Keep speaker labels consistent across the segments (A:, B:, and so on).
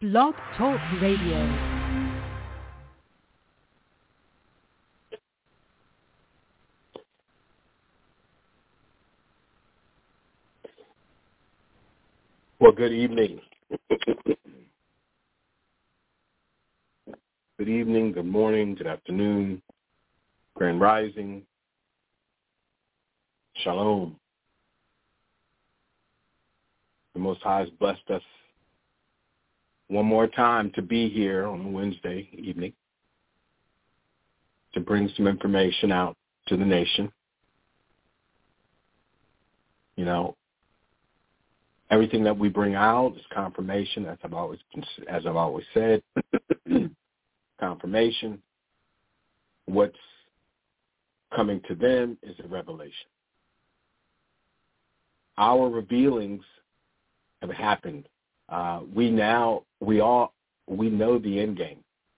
A: Blog Talk Radio.
B: Well, good evening. Good evening, good morning, good afternoon, grand rising, shalom. The Most High has blessed us one more time to be here on a Wednesday evening to bring some information out to the nation. You know, everything that we bring out is confirmation, as I've always said. Confirmation. What's coming to them is a revelation. Our revealings have happened. We know the end game.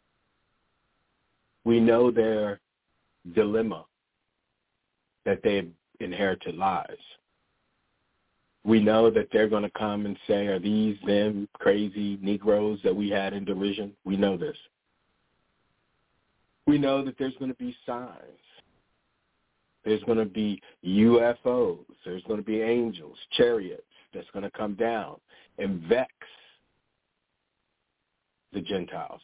B: We know their dilemma that they've inherited lies. We know that they're going to come and say, are these them crazy Negroes that we had in derision? We know this. We know that there's going to be signs. There's going to be UFOs. There's going to be angels, chariots that's going to come down and vex the Gentiles.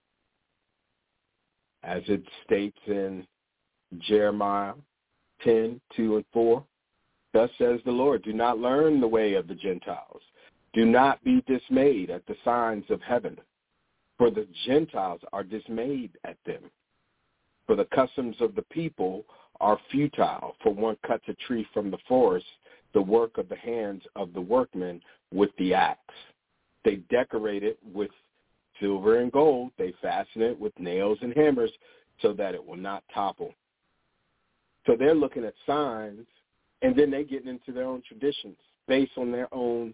B: As it states in Jeremiah 10:2-4, thus says the Lord, do not learn the way of the Gentiles. Do not be dismayed at the signs of heaven, for the Gentiles are dismayed at them. For the customs of the people are futile, for one cuts a tree from the forest, the work of the hands of the workmen with the axe. They decorate it with silver and gold. They fasten it with nails and hammers so that it will not topple. So they're looking at signs, and then they get into their own traditions based on their own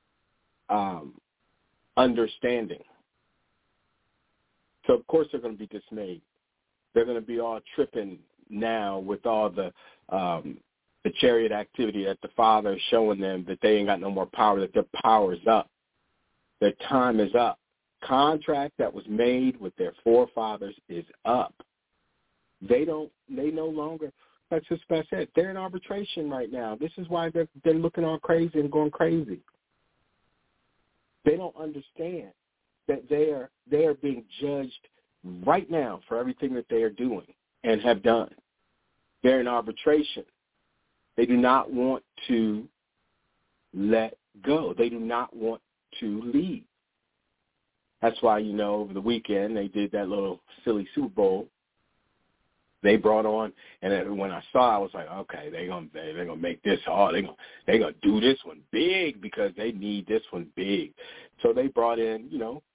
B: understanding. So, of course, they're going to be dismayed. They're going to be all tripping now with all the chariot activity that the Father is showing them that they ain't got no more power, that their power is up. Their time is up. Contract that was made with their forefathers is up. They no longer, that's just what I said, they're in arbitration right now. This is why they're looking all crazy and going crazy. They don't understand that they are being judged right now for everything that they are doing and have done. They're in arbitration. They do not want to let go. They do not want to leave. That's why, over the weekend they did that little silly Super Bowl. They brought on, and when I saw, I was like, okay, they're gonna make this hard. They're gonna do this one big because they need this one big. So they brought in,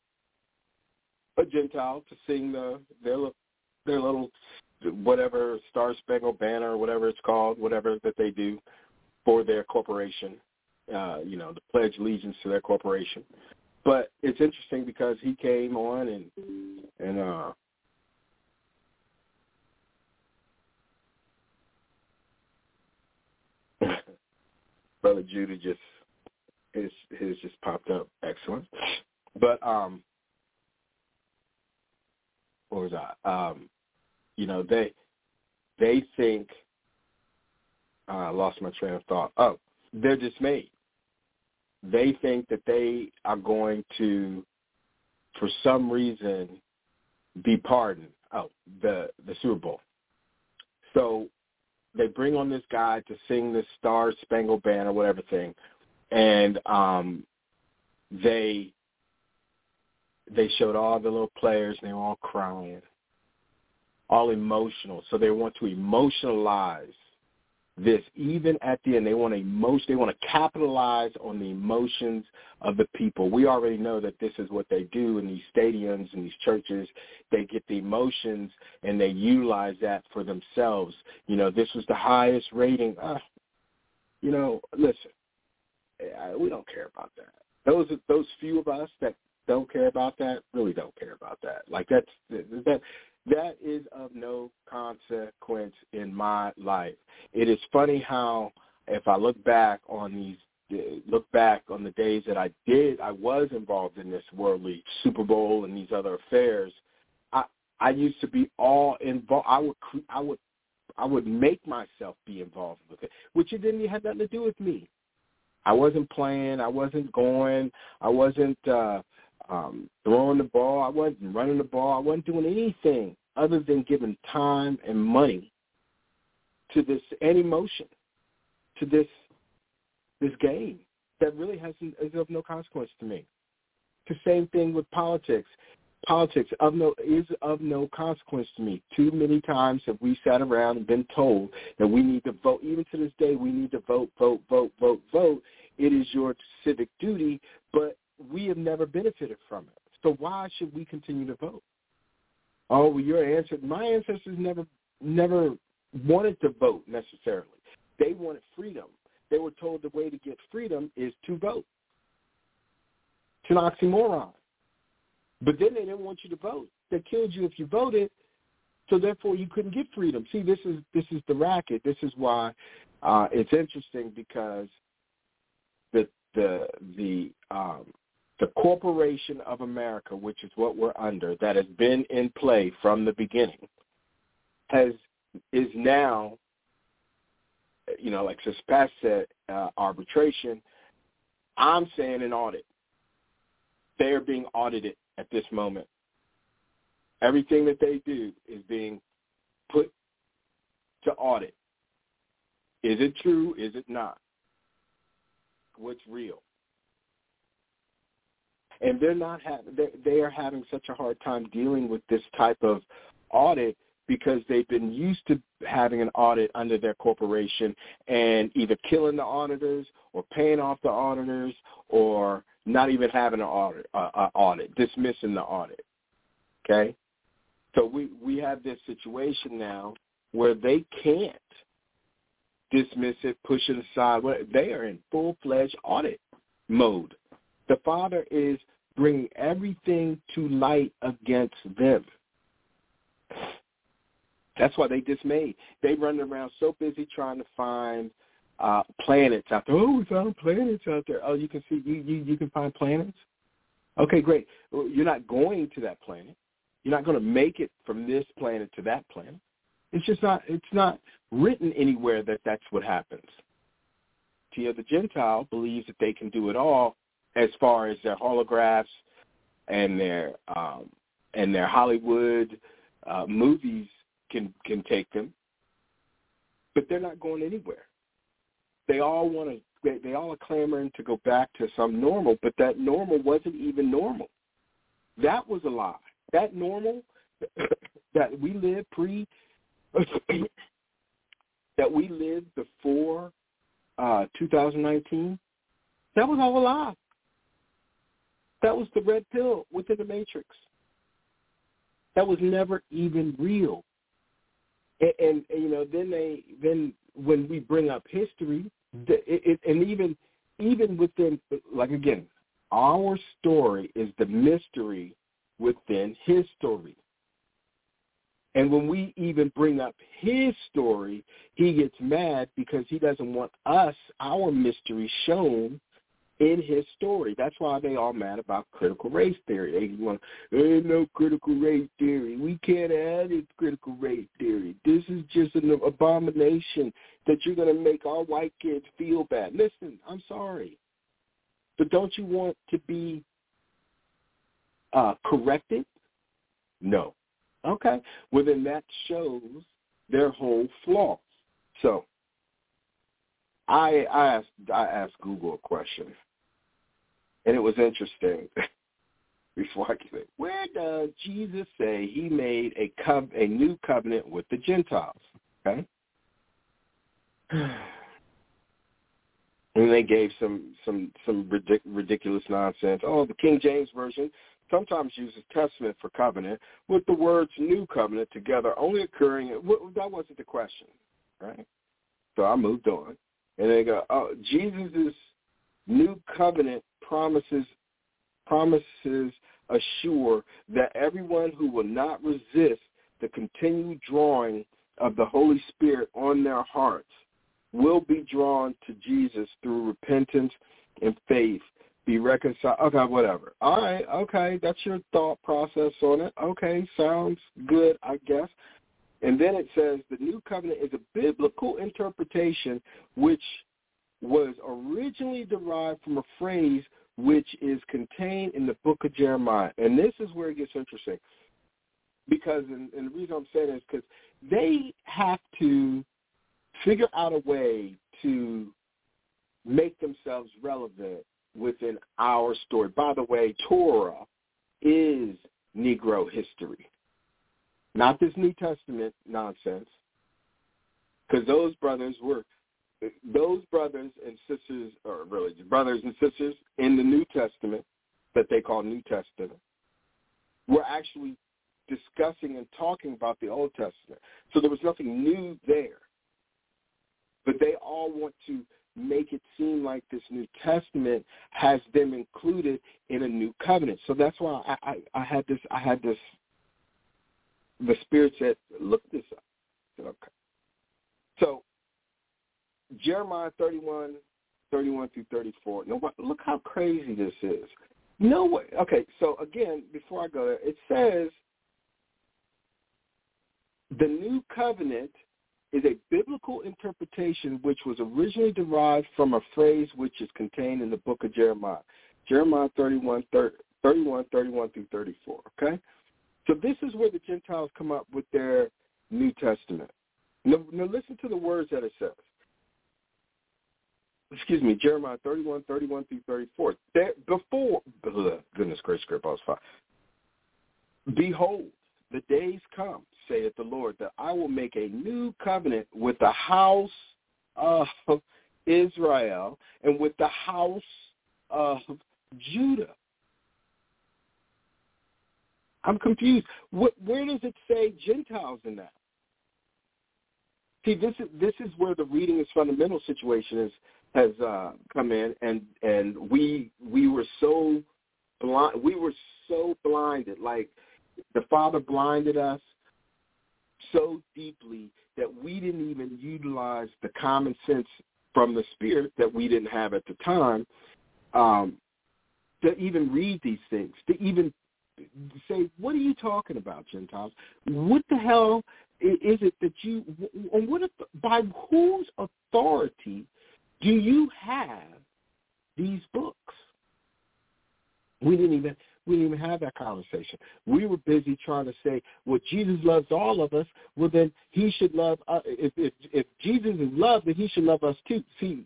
B: a Gentile to sing their little whatever Star Spangled Banner or whatever it's called, whatever that they do for their corporation. The pledge allegiance to their corporation. But it's interesting because he came on and Brother Judah his just popped up. Excellent. But what was I? They think I lost my train of thought. Oh, they're dismayed. They think that they are going to, for some reason, be pardoned. Oh, the Super Bowl. So they bring on this guy to sing this Star Spangled Banner, whatever thing, and they showed all the little players, and they were all crying, all emotional. So they want to emotionalize this. Even at the end, they want to capitalize on the emotions of the people. We already know that this is what they do in these stadiums and these churches. They get the emotions and they utilize that for themselves. This was the highest rating. Listen, we don't care about that. Those few of us that don't care about that really don't care about that. Like that is of no consequence in my life. It is funny how if I look back on look back on the days that I was involved in this worldly Super Bowl and these other affairs, I used to be all involved. I would make myself be involved with it, which it didn't have nothing to do with me. I wasn't playing. I wasn't going. I wasn't throwing the ball. I wasn't running the ball. I wasn't doing anything other than giving time and money to this and emotion to this game that really is of no consequence to me. The same thing with politics. Politics is of no consequence to me. Too many times have we sat around and been told that we need to vote. Even to this day, we need to vote. It is your civic duty, but we have never benefited from it. So why should we continue to vote? Oh, well, my ancestors never wanted to vote necessarily. They wanted freedom. They were told the way to get freedom is to vote. It's an oxymoron. But then they didn't want you to vote. They killed you if you voted, so therefore you couldn't get freedom. See, this is the racket. This is why it's interesting, because the corporation of America, which is what we're under, that has been in play from the beginning, is now, like Sispat said, arbitration. I'm saying an audit. They are being audited at this moment. Everything that they do is being put to audit. Is it true? Is it not? What's real? And they are having such a hard time dealing with this type of audit because they've been used to having an audit under their corporation and either killing the auditors or paying off the auditors or not even having an audit, dismissing the audit. Okay? So we have this situation now where they can't dismiss it, push it aside. They are in full-fledged audit mode. The Father is bringing everything to light against them. That's why they dismayed. They run around so busy trying to find planets out there. Oh, we found planets out there. Oh, you can see you can find planets? Okay, great. Well, you're not going to that planet. You're not going to make it from this planet to that planet. It's not written anywhere that that's what happens. Tia the Gentile believes that they can do it all as far as their holographs and their Hollywood movies can take them, but they're not going anywhere. They all are clamoring to go back to some normal, but that normal wasn't even normal. That was a lie. That normal that we lived that we lived before 2019, that was all a lie. That was the red pill within the matrix. That was never even real. And then when we bring up history, and even within, like again, our story is the mystery within his story. And when we even bring up his story, he gets mad because he doesn't want our mystery, shown in his story. That's why they all mad about critical race theory. They want, there ain't no critical race theory. We can't add it critical race theory. This is just an abomination that you're going to make our white kids feel bad. Listen, I'm sorry. But don't you want to be corrected? No. Okay. Well, then that shows their whole flaw. So I asked Google a question, and it was interesting. Before I get it, where does Jesus say he made a new covenant with the Gentiles? Okay. And they gave some ridiculous nonsense. Oh, the King James Version sometimes uses testament for covenant with the words new covenant together, only occurring. That wasn't the question, right? So I moved on. And they go, oh, Jesus' new covenant promises assure that everyone who will not resist the continued drawing of the Holy Spirit on their hearts will be drawn to Jesus through repentance and faith, be reconciled. Okay, whatever. All right, okay, that's your thought process on it. Okay, sounds good, I guess. And then it says the new covenant is a biblical interpretation which was originally derived from a phrase which is contained in the book of Jeremiah. And this is where it gets interesting. Because, and the reason I'm saying this is because they have to figure out a way to make themselves relevant within our story. By the way, Torah is Negro history, not this New Testament nonsense, because those brothers and sisters, or really brothers and sisters in the New Testament that they call New Testament, were actually discussing and talking about the Old Testament. So there was nothing new there. But they all want to make it seem like this New Testament has them included in a new covenant. So that's why I had this, the Spirit said, look this up. I said, okay. So Jeremiah 31 through 34. No, look how crazy this is. No way. Okay, so again, before I go there, it says the new covenant is a biblical interpretation which was originally derived from a phrase which is contained in the book of Jeremiah. Jeremiah 31 through 34, okay? So this is where the Gentiles come up with their New Testament. Now listen to the words that it says. Jeremiah 31 through 34. Goodness gracious, I was fine. Behold, the days come, saith the Lord, that I will make a new covenant with the house of Israel and with the house of Judah. I'm confused. Where does it say Gentiles in that? See, this is where the reading is fundamental situation has come in, and we were so blind. We were so blinded, like the Father blinded us so deeply that we didn't even utilize the common sense from the Spirit that we didn't have at the time to even read these things, to even say, what are you talking about, Gentiles? What the hell is it that you, by whose authority do you have these books? We didn't even have that conversation. We were busy trying to say, well, Jesus loves all of us. Well, then he should love us. If Jesus is love, then he should love us too. See,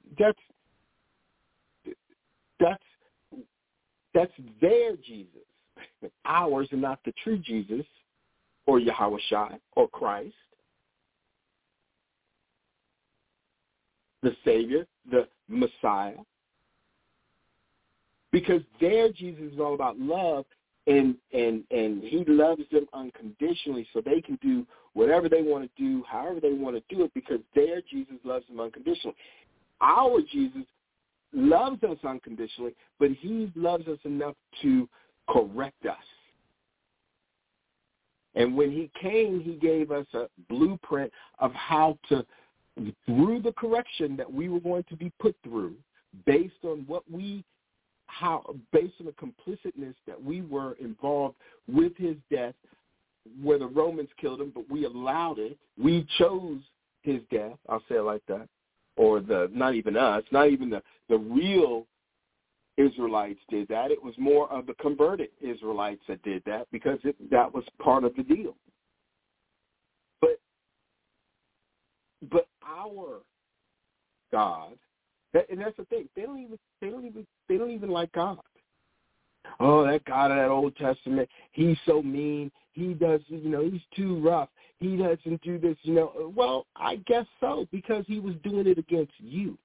B: that's their Jesus, ours, and not the true Jesus, or Yahushua, or Christ, the Savior, the Messiah. Because their Jesus is all about love, and he loves them unconditionally, so they can do whatever they want to do, however they want to do it, because their Jesus loves them unconditionally. Our Jesus loves us unconditionally, but he loves us enough to correct us. And when he came, he gave us a blueprint of how to, through the correction that we were going to be put through, based on based on the complicitness that we were involved with his death, where the Romans killed him, but we allowed it. We chose his death, I'll say it like that, or not even us, not even the real Israelites did that. It was more of the converted Israelites that did that, because that was part of the deal. But our God, and that's the thing, they don't even like God. Oh, that God of that Old Testament, he's so mean. He does, he's too rough. He doesn't do this, Well, I guess so, because he was doing it against you.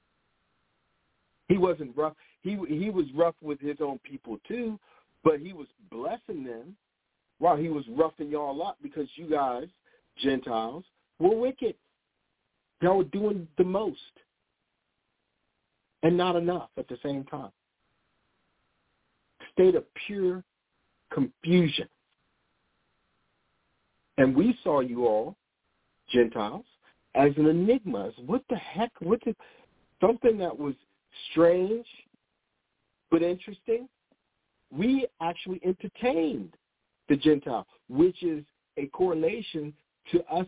B: He wasn't rough. He was rough with his own people too, but he was blessing them while he was roughing y'all up, because you guys, Gentiles, were wicked. Y'all were doing the most and not enough at the same time. State of pure confusion. And we saw you all, Gentiles, as an enigma. What the heck? Something that was strange but interesting. We actually entertained the Gentile, which is a correlation to us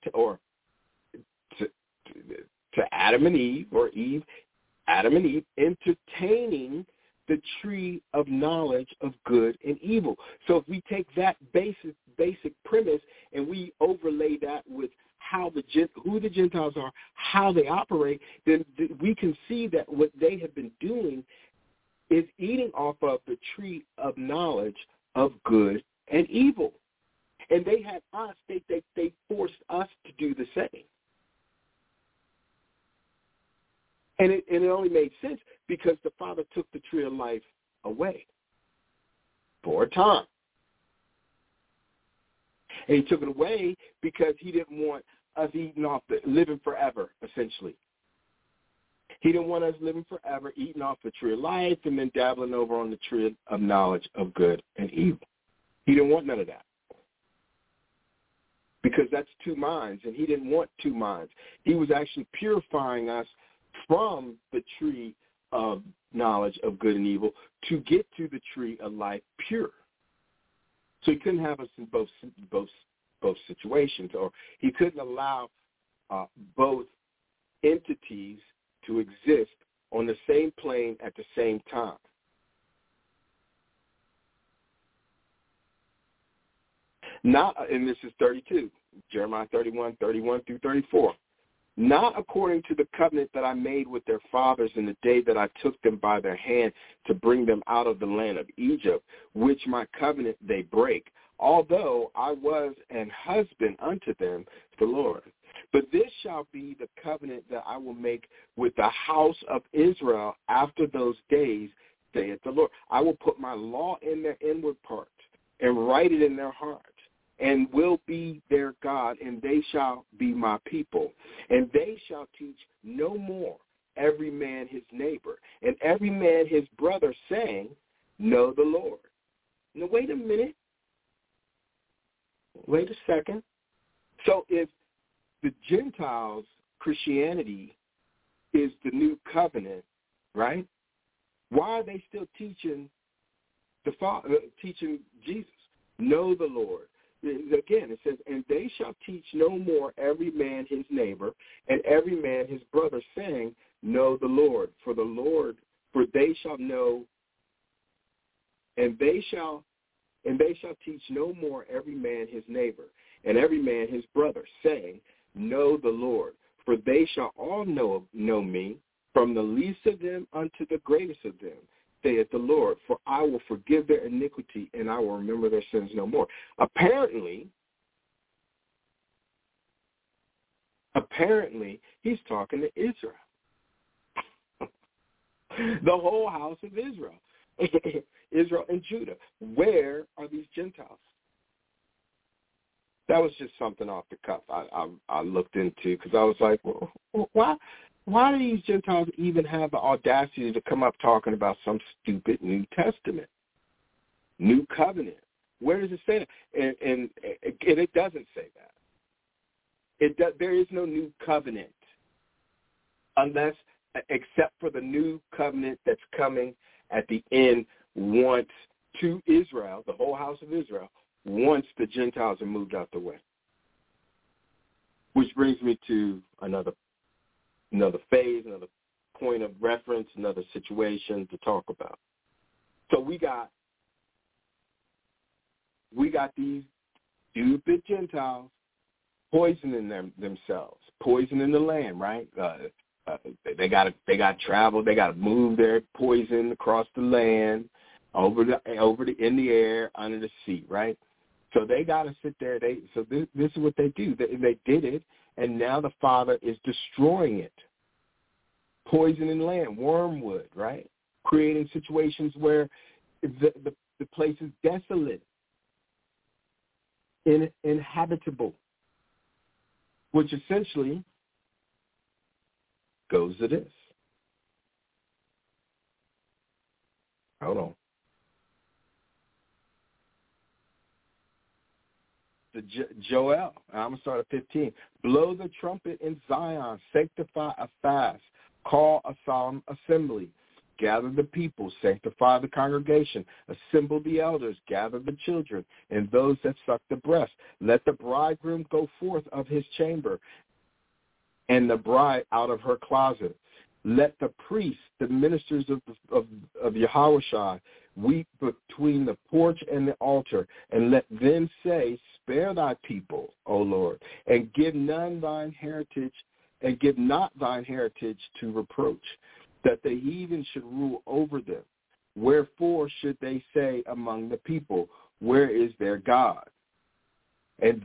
B: to Adam and Eve, or Adam and Eve entertaining the tree of knowledge of good and evil. So if we take that basic premise and we overlay that with who the Gentiles are, how they operate, then we can see that what they have been doing is eating off of the tree of knowledge of good and evil. And they had us, they forced us to do the same. And it only made sense because the Father took the tree of life away for a time. And he took it away because he didn't want us living forever, essentially. He didn't want us living forever, eating off the tree of life and then dabbling over on the tree of knowledge of good and evil. He didn't want none of that. Because that's two minds, and he didn't want two minds. He was actually purifying us from the tree of knowledge of good and evil to get to the tree of life pure. So he couldn't have us in both situations, or he couldn't allow both entities to exist on the same plane at the same time. And this is 32, Jeremiah 31 through 34. Not according to the covenant that I made with their fathers in the day that I took them by their hand to bring them out of the land of Egypt, which my covenant they break, although I was an husband unto them, the Lord. But this shall be the covenant that I will make with the house of Israel after those days, saith the Lord. I will put my law in their inward parts and write it in their hearts, and will be their God, and they shall be my people. And they shall teach no more every man his neighbor, and every man his brother, saying, know the Lord. Now, wait a minute. Wait a second. So if the Gentiles' Christianity is the new covenant, right? Why are they still teaching teaching Jesus? Know the Lord. Again, it says, and they shall teach no more every man his neighbor and every man his brother, saying, know the Lord. For they shall know, and they shall teach no more every man his neighbor and every man his brother, saying, know the Lord. For they shall all know me, from the least of them unto the greatest of them, saith the Lord, for I will forgive their iniquity, and I will remember their sins no more. Apparently, he's talking to Israel. The whole house of Israel. Israel and Judah. Where are these Gentiles? That was just something off the cuff I looked into, because I was like, well, why do these Gentiles even have the audacity to come up talking about some stupid New Testament, New Covenant? Where does it say that? And it doesn't say that. There is no New Covenant except for the New Covenant that's coming at the end once to Israel, the whole house of Israel, once the Gentiles are moved out the way. Which brings me to another phase, another point of reference, another situation to talk about. So we got these stupid Gentiles poisoning themselves, poisoning the land, right? They got to travel, they got to move their poison across the land, over in the air, under the sea, right? So they got to sit there. This is what they do. They did it, and now the Father is destroying it. Poisoning land, wormwood, right? Creating situations where the place is desolate, inhabitable, which essentially goes to this. Hold on. Joel. I'm going to start at 15. Blow the trumpet in Zion. Sanctify a fast. Call a solemn assembly. Gather the people. Sanctify the congregation. Assemble the elders. Gather the children and those that suck the breast. Let the bridegroom go forth of his chamber and the bride out of her closet. Let the priests, the ministers of Yahushua, weep between the porch and the altar, and let them say, spare thy people, O Lord, and give not thine heritage to reproach, that the heathen should rule over them. Wherefore should they say among the people, where is their God? And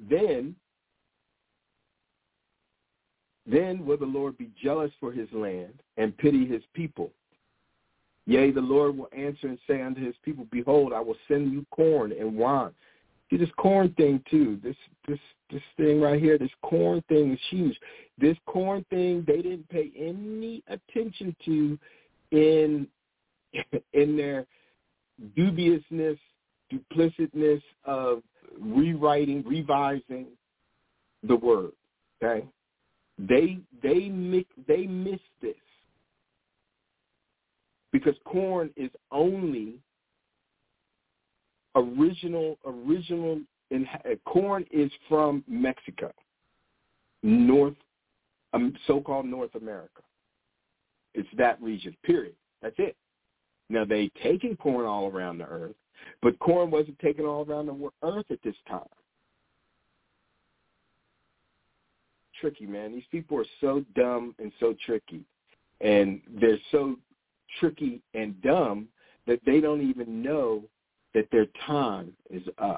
B: then will the Lord be jealous for his land and pity his people. Yea, the Lord will answer and say unto his people, behold, I will send you corn and wine. See, this corn thing, too, this thing right here, this corn thing is huge. This corn thing they didn't pay any attention to in their dubiousness, duplicitousness of revising the word, okay? They missed this because corn is only original. Corn is from Mexico, so-called North America. It's that region. Period. That's it. Now they taken corn all around the earth, but corn wasn't taken all around the earth at this time. Tricky, man. These people are so dumb and so tricky. And they're so tricky and dumb that they don't even know that their time is up.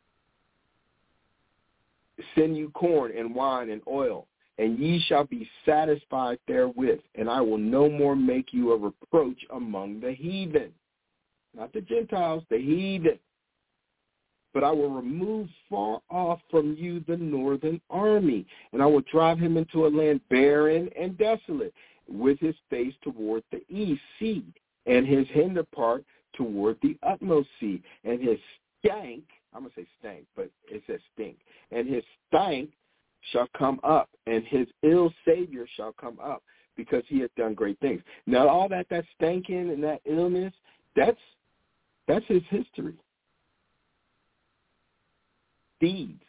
B: Send you corn and wine and oil, and ye shall be satisfied therewith, and I will no more make you a reproach among the heathen. Not the Gentiles, the heathen. But I will remove far off from you the northern army, and I will drive him into a land barren and desolate, with his face toward the east sea, and his hinder part toward the utmost sea, and his stank, I'm going to say stank, but it says stink, and his stank shall come up, and his ill savior shall come up, because he hath done great things. Now, all that stanking and that illness, that's his history. Deeds.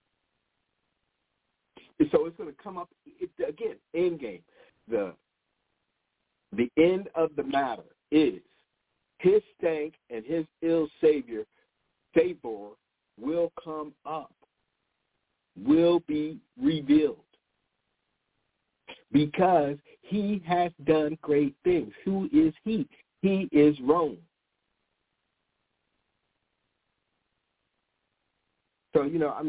B: So it's going to come up, again, end game. The end of the matter is his stank and his ill savior, Tabor, will come up, will be revealed, because he has done great things. Who is he? He is Rome. So,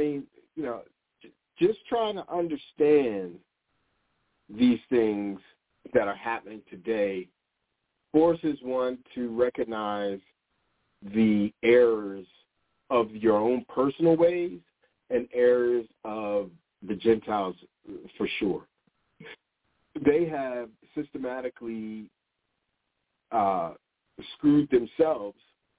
B: just trying to understand these things that are happening today forces one to recognize the errors of your own personal ways and errors of the Gentiles for sure. They have systematically screwed themselves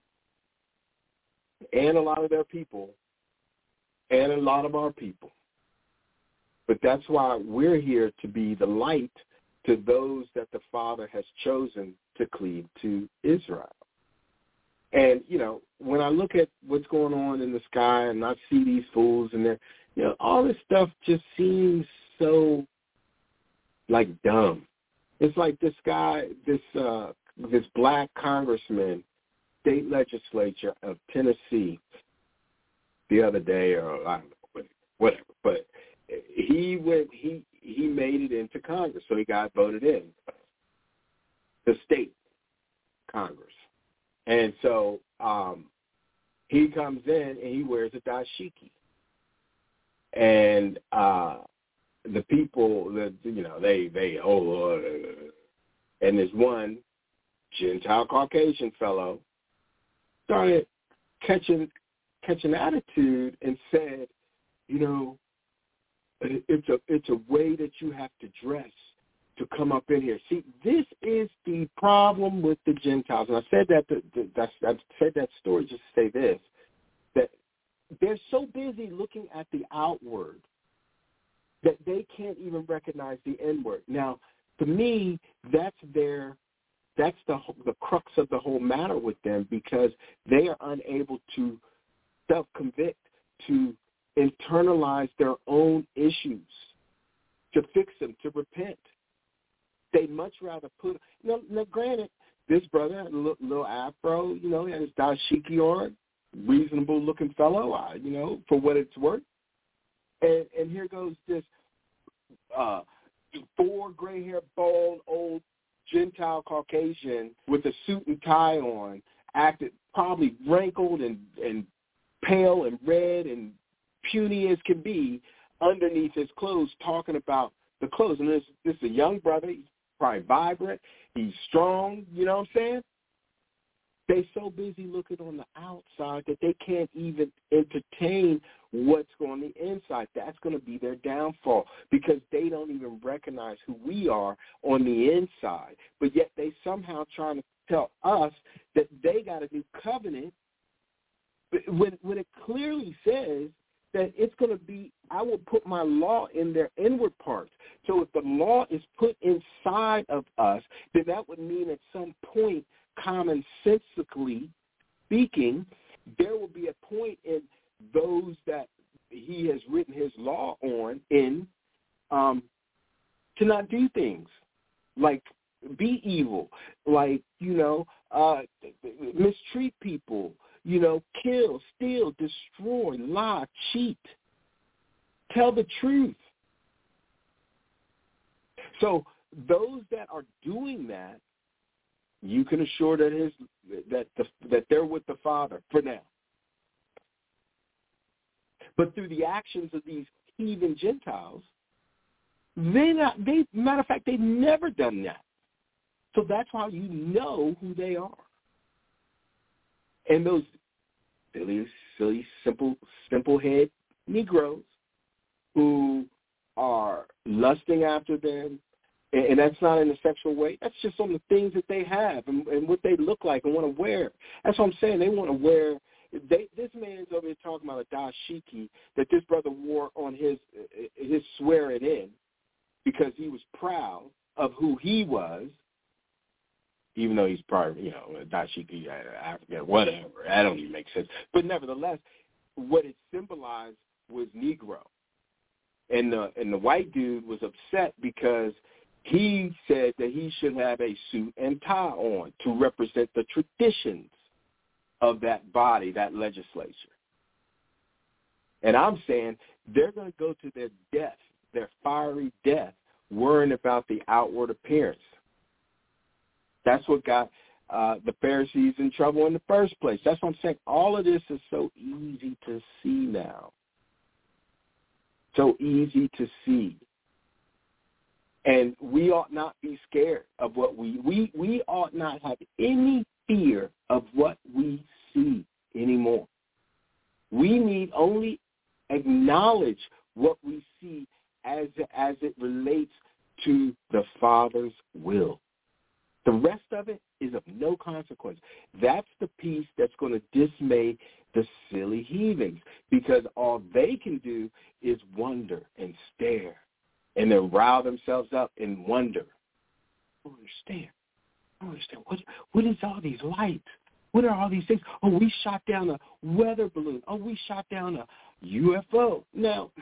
B: and a lot of their people and a lot of our people. But that's why we're here, to be the light to those that the Father has chosen to cleave to Israel. And, when I look at what's going on in the sky and I see these fools and all this stuff just seems so, dumb. It's like this guy, this black congressman, state legislature of Tennessee, the other day, or I don't know, whatever, but he made it into Congress, so he got voted in, the state Congress. And so he comes in and he wears a dashiki. And the people, they oh Lord, and this one Gentile Caucasian fellow started catching attitude and said, it's a way that you have to dress to come up in here. See, this is the problem with the Gentiles. And I said that story just to say this, that They're so busy looking at the outward that they can't even recognize the inward. Now, to me, that's the crux of the whole matter with them, because they are unable to self-convict, to internalize their own issues, to fix them, to repent. They'd much rather put – now, granted, this brother had a little afro, he had his dashiki on, reasonable-looking fellow, for what it's worth. And here goes this 4 gray-haired, bald, old Gentile Caucasian with a suit and tie on, acted probably wrinkled and pale and red and puny as can be underneath his clothes, talking about the clothes. And this is a young brother. He's probably vibrant. He's strong. You know what I'm saying? They're so busy looking on the outside that they can't even entertain what's going on the inside. That's going to be their downfall, because they don't even recognize who we are on the inside. But yet they somehow trying to tell us that they got a new covenant when it clearly says that it's going to be, I will put my law in their inward parts. So if the law is put inside of us, then that would mean at some point, commonsensically speaking, there will be a point in those that he has written his law on to not do things like be evil, like, mistreat people, kill, steal, destroy, lie, cheat, tell the truth. So those that are doing that, you can assure that they're with the Father for now. But through the actions of these heathen Gentiles, matter of fact, they've never done that. So that's how you know who they are. And those silly, simple head Negroes who are lusting after them, and that's not in a sexual way. That's just on the things that they have and what they look like and want to wear. That's what I'm saying. They want to wear. This man's over here talking about a dashiki that this brother wore on his swearing in because he was proud of who he was, even though he's probably, a dashiki, African, whatever. That don't even make sense. But nevertheless, what it symbolized was Negro. And the white dude was upset because he said that he should have a suit and tie on to represent the traditions of that body, that legislature. And I'm saying they're going to go to their death, their fiery death, worrying about the outward appearance. That's what got the Pharisees in trouble in the first place. That's what I'm saying. All of this is so easy to see now. So easy to see. And we ought not be scared of what we ought not have any fear of what we see anymore. We need only acknowledge what we see as it relates to the Father's will. The rest of it is of no consequence. That's the piece that's going to dismay the silly heathens, because all they can do is wonder and stare and then rile themselves up in wonder. I don't understand. What is all these lights? What are all these things? Oh, we shot down a weather balloon. Oh, we shot down a UFO. Now,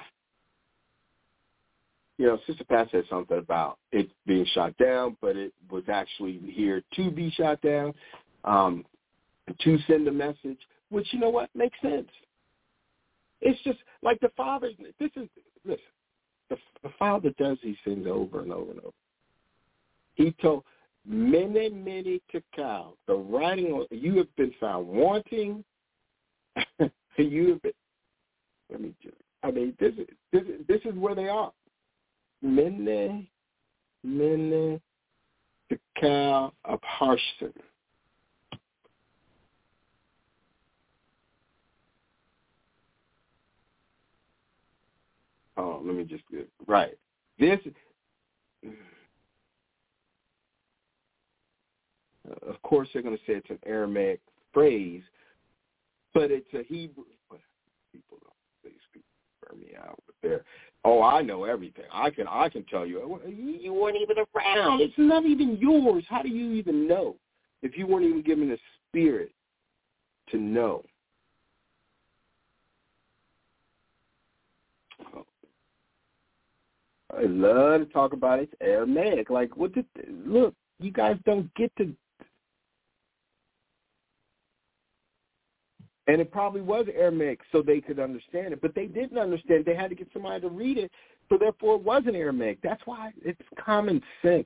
B: Sister Pat said something about it being shot down, but it was actually here to be shot down, to send a message, which, you know what, makes sense. It's just like the Father, listen, the Father does these things over and over and over. He told many tekel, the writing on, you have been found wanting, you have been, this is where they are. Mene tekel upharsin. Oh, let me just get it right. This, of course, they're going to say it's an Aramaic phrase, but it's a Hebrew. people, these people burn me out with their, oh, I know everything. I can tell you. You weren't even around. It's not even yours. How do you even know if you weren't even given the Spirit to know? I love to talk about it. It's Aramaic. Like, look, you guys don't get to. And it probably was Aramaic so they could understand it, but they didn't understand. They had to get somebody to read it, so therefore it wasn't Aramaic. That's why it's common sense.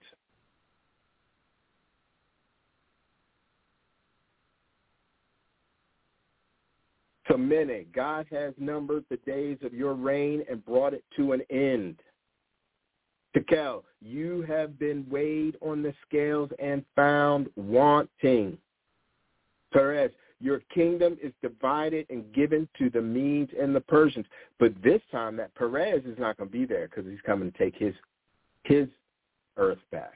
B: So, Mene, God has numbered the days of your reign and brought it to an end. Tekel, you have been weighed on the scales and found wanting. Perez, your kingdom is divided and given to the Medes and the Persians. But this time that Perez is not going to be there because he's coming to take his earth back.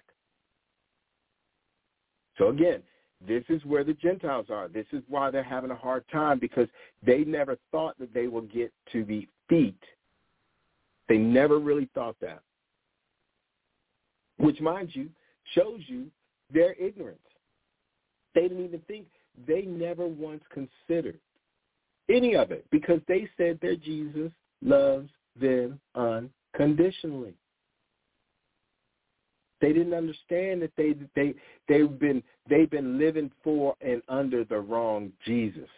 B: So again, this is where the Gentiles are. This is why they're having a hard time, because they never thought that they would get to the feet. They never really thought that. Which, mind you, shows you their ignorance. They didn't even think. They never once considered any of it because they said their Jesus loves them unconditionally. They didn't understand that they've been living for and under the wrong Jesus.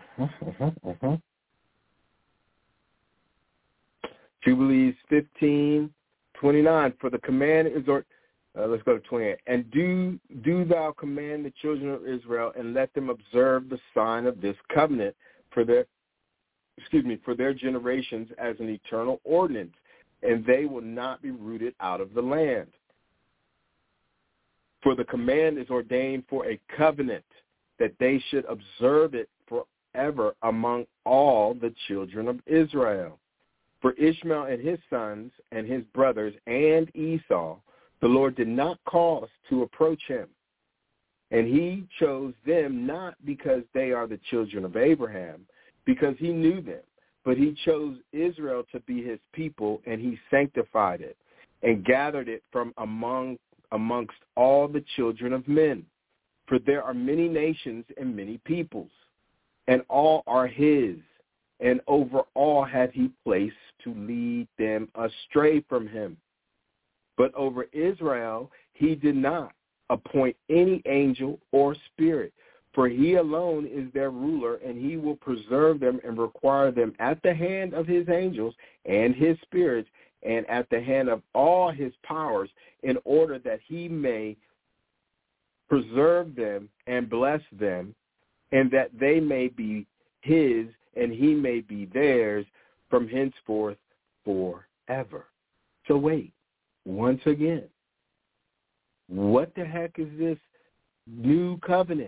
B: Jubilees 15:29. For the command is let's go to 28. And do thou command the children of Israel and let them observe the sign of this covenant for their generations as an eternal ordinance, and they will not be rooted out of the land. For the command is ordained for a covenant, that they should observe it forever among all the children of Israel. For Ishmael and his sons and his brothers and Esau, the Lord did not cause to approach him. And he chose them not because they are the children of Abraham, because he knew them, but he chose Israel to be his people, and he sanctified it and gathered it from amongst all the children of men. For there are many nations and many peoples, and all are his, and over all hath he placed to lead them astray from him. But over Israel he did not appoint any angel or spirit, for he alone is their ruler, and he will preserve them and require them at the hand of his angels and his spirits and at the hand of all his powers, in order that he may preserve them and bless them, and that they may be his and he may be theirs from henceforth forever. So wait. Once again, what the heck is this new covenant?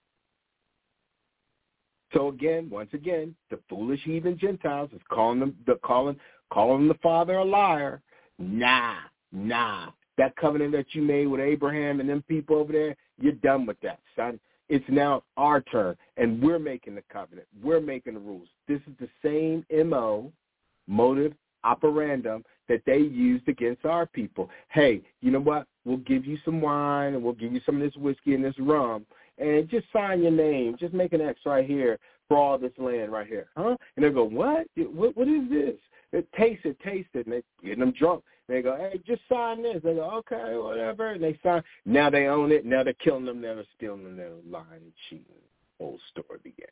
B: So again, once again, the foolish heathen Gentiles is calling the Father a liar. Nah. That covenant that you made with Abraham and them people over there, you're done with that, son. It's now our turn, and we're making the covenant. We're making the rules. This is the same motive operandum that they used against our people. Hey, you know what? We'll give you some wine, and we'll give you some of this whiskey and this rum, and just sign your name. Just make an X right here for all this land right here. Huh? And they go, what? What is this? Taste it. And they get them drunk. They go, hey, just sign this. They go, okay, whatever. And they sign. Now they own it. Now they're killing them. Now they're stealing them. They're lying and cheating. The whole story begins.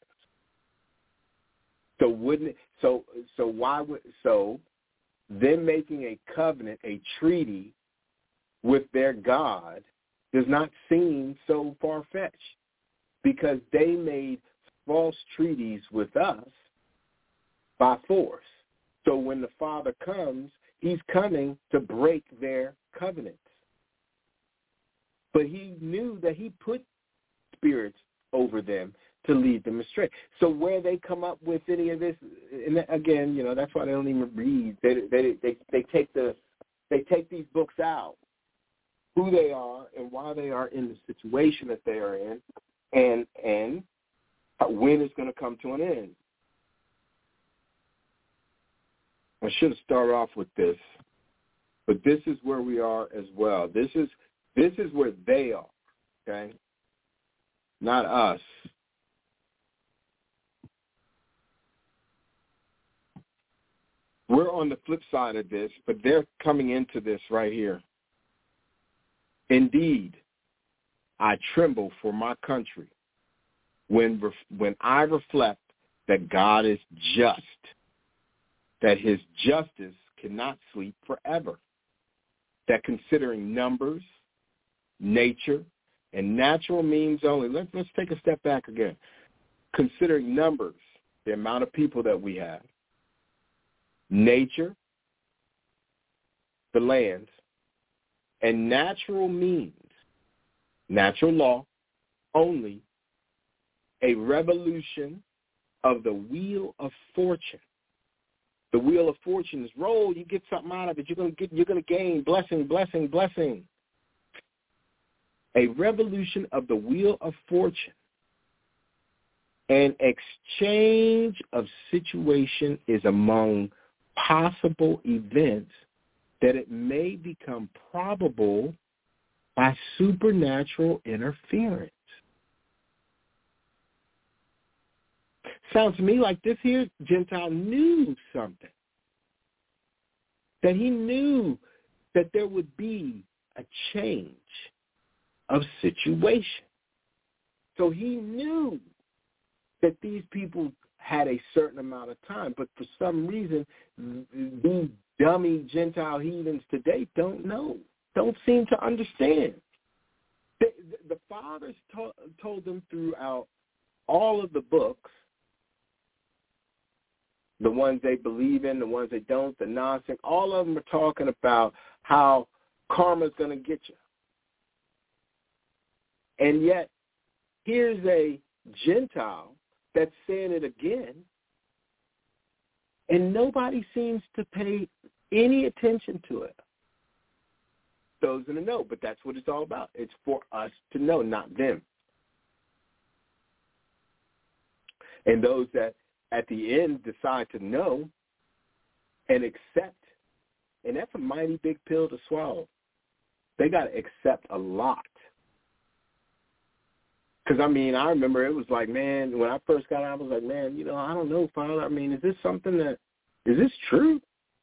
B: So wouldn't it? So why would them making a covenant, a treaty with their God does not seem so far-fetched, because they made false treaties with us by force. So when the Father comes, he's coming to break their covenants. But he knew that he put spirits over them to lead them astray. So where they come up with any of this, and again, that's why they don't even read. They take these books out, who they are and why they are in the situation that they are in, and when it's going to come to an end. I should have started off with this, but this is where we are as well. This is where they are, okay? Not us. We're on the flip side of this, but they're coming into this right here. Indeed, I tremble for my country when I reflect that God is just, that his justice cannot sleep forever, that considering numbers, nature, and natural means only. Let's take a step back again. Considering numbers, the amount of people that we have, nature, the land, and natural means, natural law only, a revolution of the wheel of fortune. The wheel of fortune is roll, you get something out of it, you're gonna gain blessing, blessing, blessing. A revolution of the wheel of fortune. An exchange of situation is among possible events that it may become probable by supernatural interference. Sounds to me like this here Gentile knew something. That he knew that there would be a change of situation. So he knew that these people had a certain amount of time, but for some reason, these dummy Gentile heathens today don't know, don't seem to understand. The fathers told them throughout all of the books, the ones they believe in, the ones they don't, the nonsense, all of them are talking about how karma's going to get you. And yet, here's a Gentile that's saying it again, and nobody seems to pay any attention to it. Those in the know, but that's what it's all about. It's for us to know, not them. And those that at the end decide to know and accept, and that's a mighty big pill to swallow. They got to accept a lot. Because, I mean, I remember it was like, man, when I first got out, I was like, man, I don't know, Father. I mean, is this true?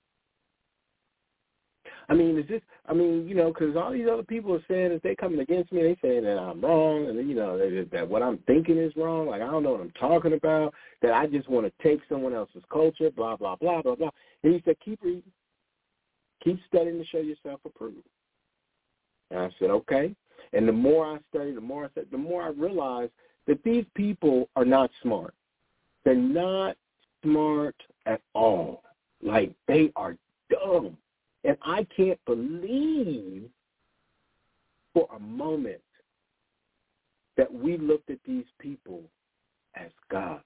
B: I mean, because all these other people are saying that they're coming against me. They saying that I'm wrong and, that what I'm thinking is wrong. Like, I don't know what I'm talking about, that I just want to take someone else's culture, blah, blah, blah, blah, blah. And he said, keep reading. Keep studying to show yourself approved. And I said, okay. And the more I studied, the more I realized that these people are not smart. They're not smart at all. Like, they are dumb. And I can't believe for a moment that we looked at these people as gods.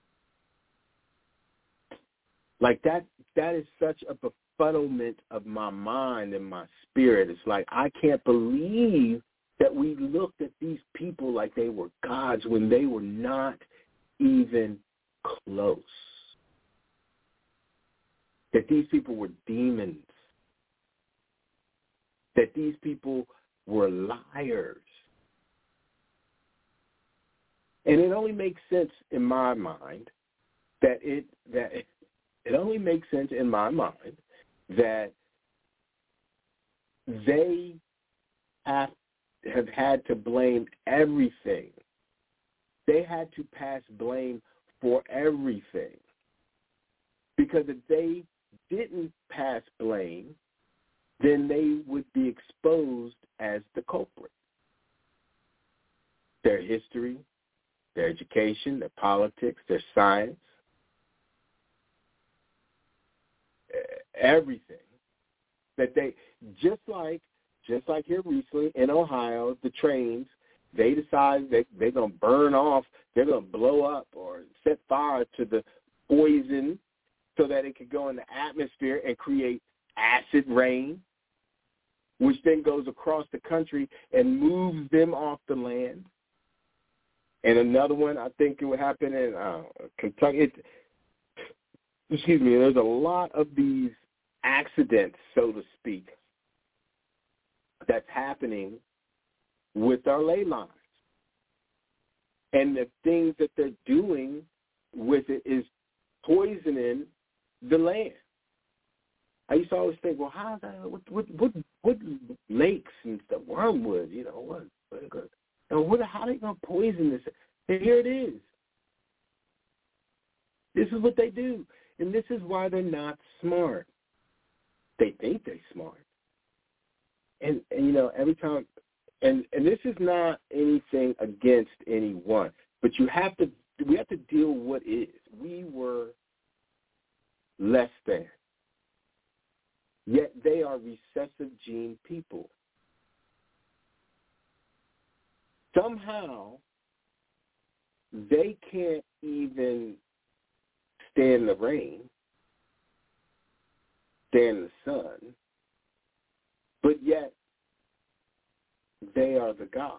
B: Like, that is such a befuddlement of my mind and my spirit. It's like, I can't believe that we looked at these people like they were gods when they were not even close. That these people were demons. That these people were liars. And it only makes sense in my mind that it only makes sense in my mind that they have had to blame everything. They had to pass blame for everything. Because if they didn't pass blame, then they would be exposed as the culprit. Their history, their education, their politics, their science, everything. That they, just like here recently in Ohio, the trains, they decide they're going to burn off, they're going to blow up or set fire to the poison so that it could go in the atmosphere and create acid rain, which then goes across the country and moves them off the land. And another one, I think it would happen in Kentucky. there's a lot of these accidents, so to speak, that's happening with our ley lines. And the things that they're doing with it is poisoning the land. I used to always think, well, how's that? What lakes and stuff, wormwood, how are they going to poison this? And here it is. This is what they do. And this is why they're not smart. They think they're smart. And every time, and this is not anything against anyone, but we have to deal with what is. We were less than. Yet they are recessive gene people. Somehow, they can't even stand the rain, stand the sun, but yet they are the gods.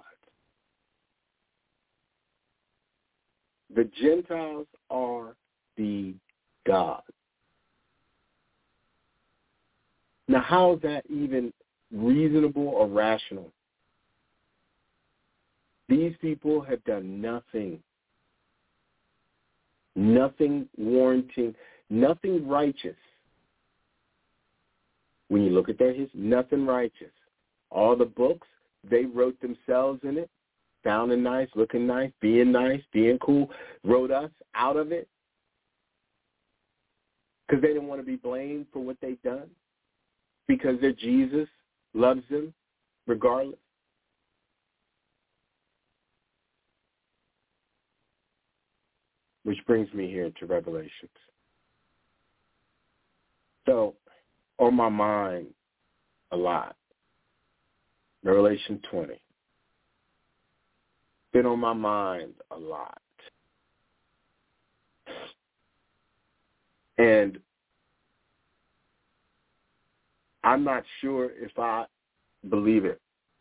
B: The Gentiles are the gods. Now, how is that even reasonable or rational? These people have done nothing warranting, nothing righteous. When you look at their history, nothing righteous. All the books, they wrote themselves in it, sounding nice, looking nice, being cool, wrote us out of it because they didn't want to be blamed for what they've done, because their Jesus loves them regardless. Which brings me here to Revelations. So, on my mind a lot, Revelation 20. Been on my mind a lot. And I'm not sure if I believe it,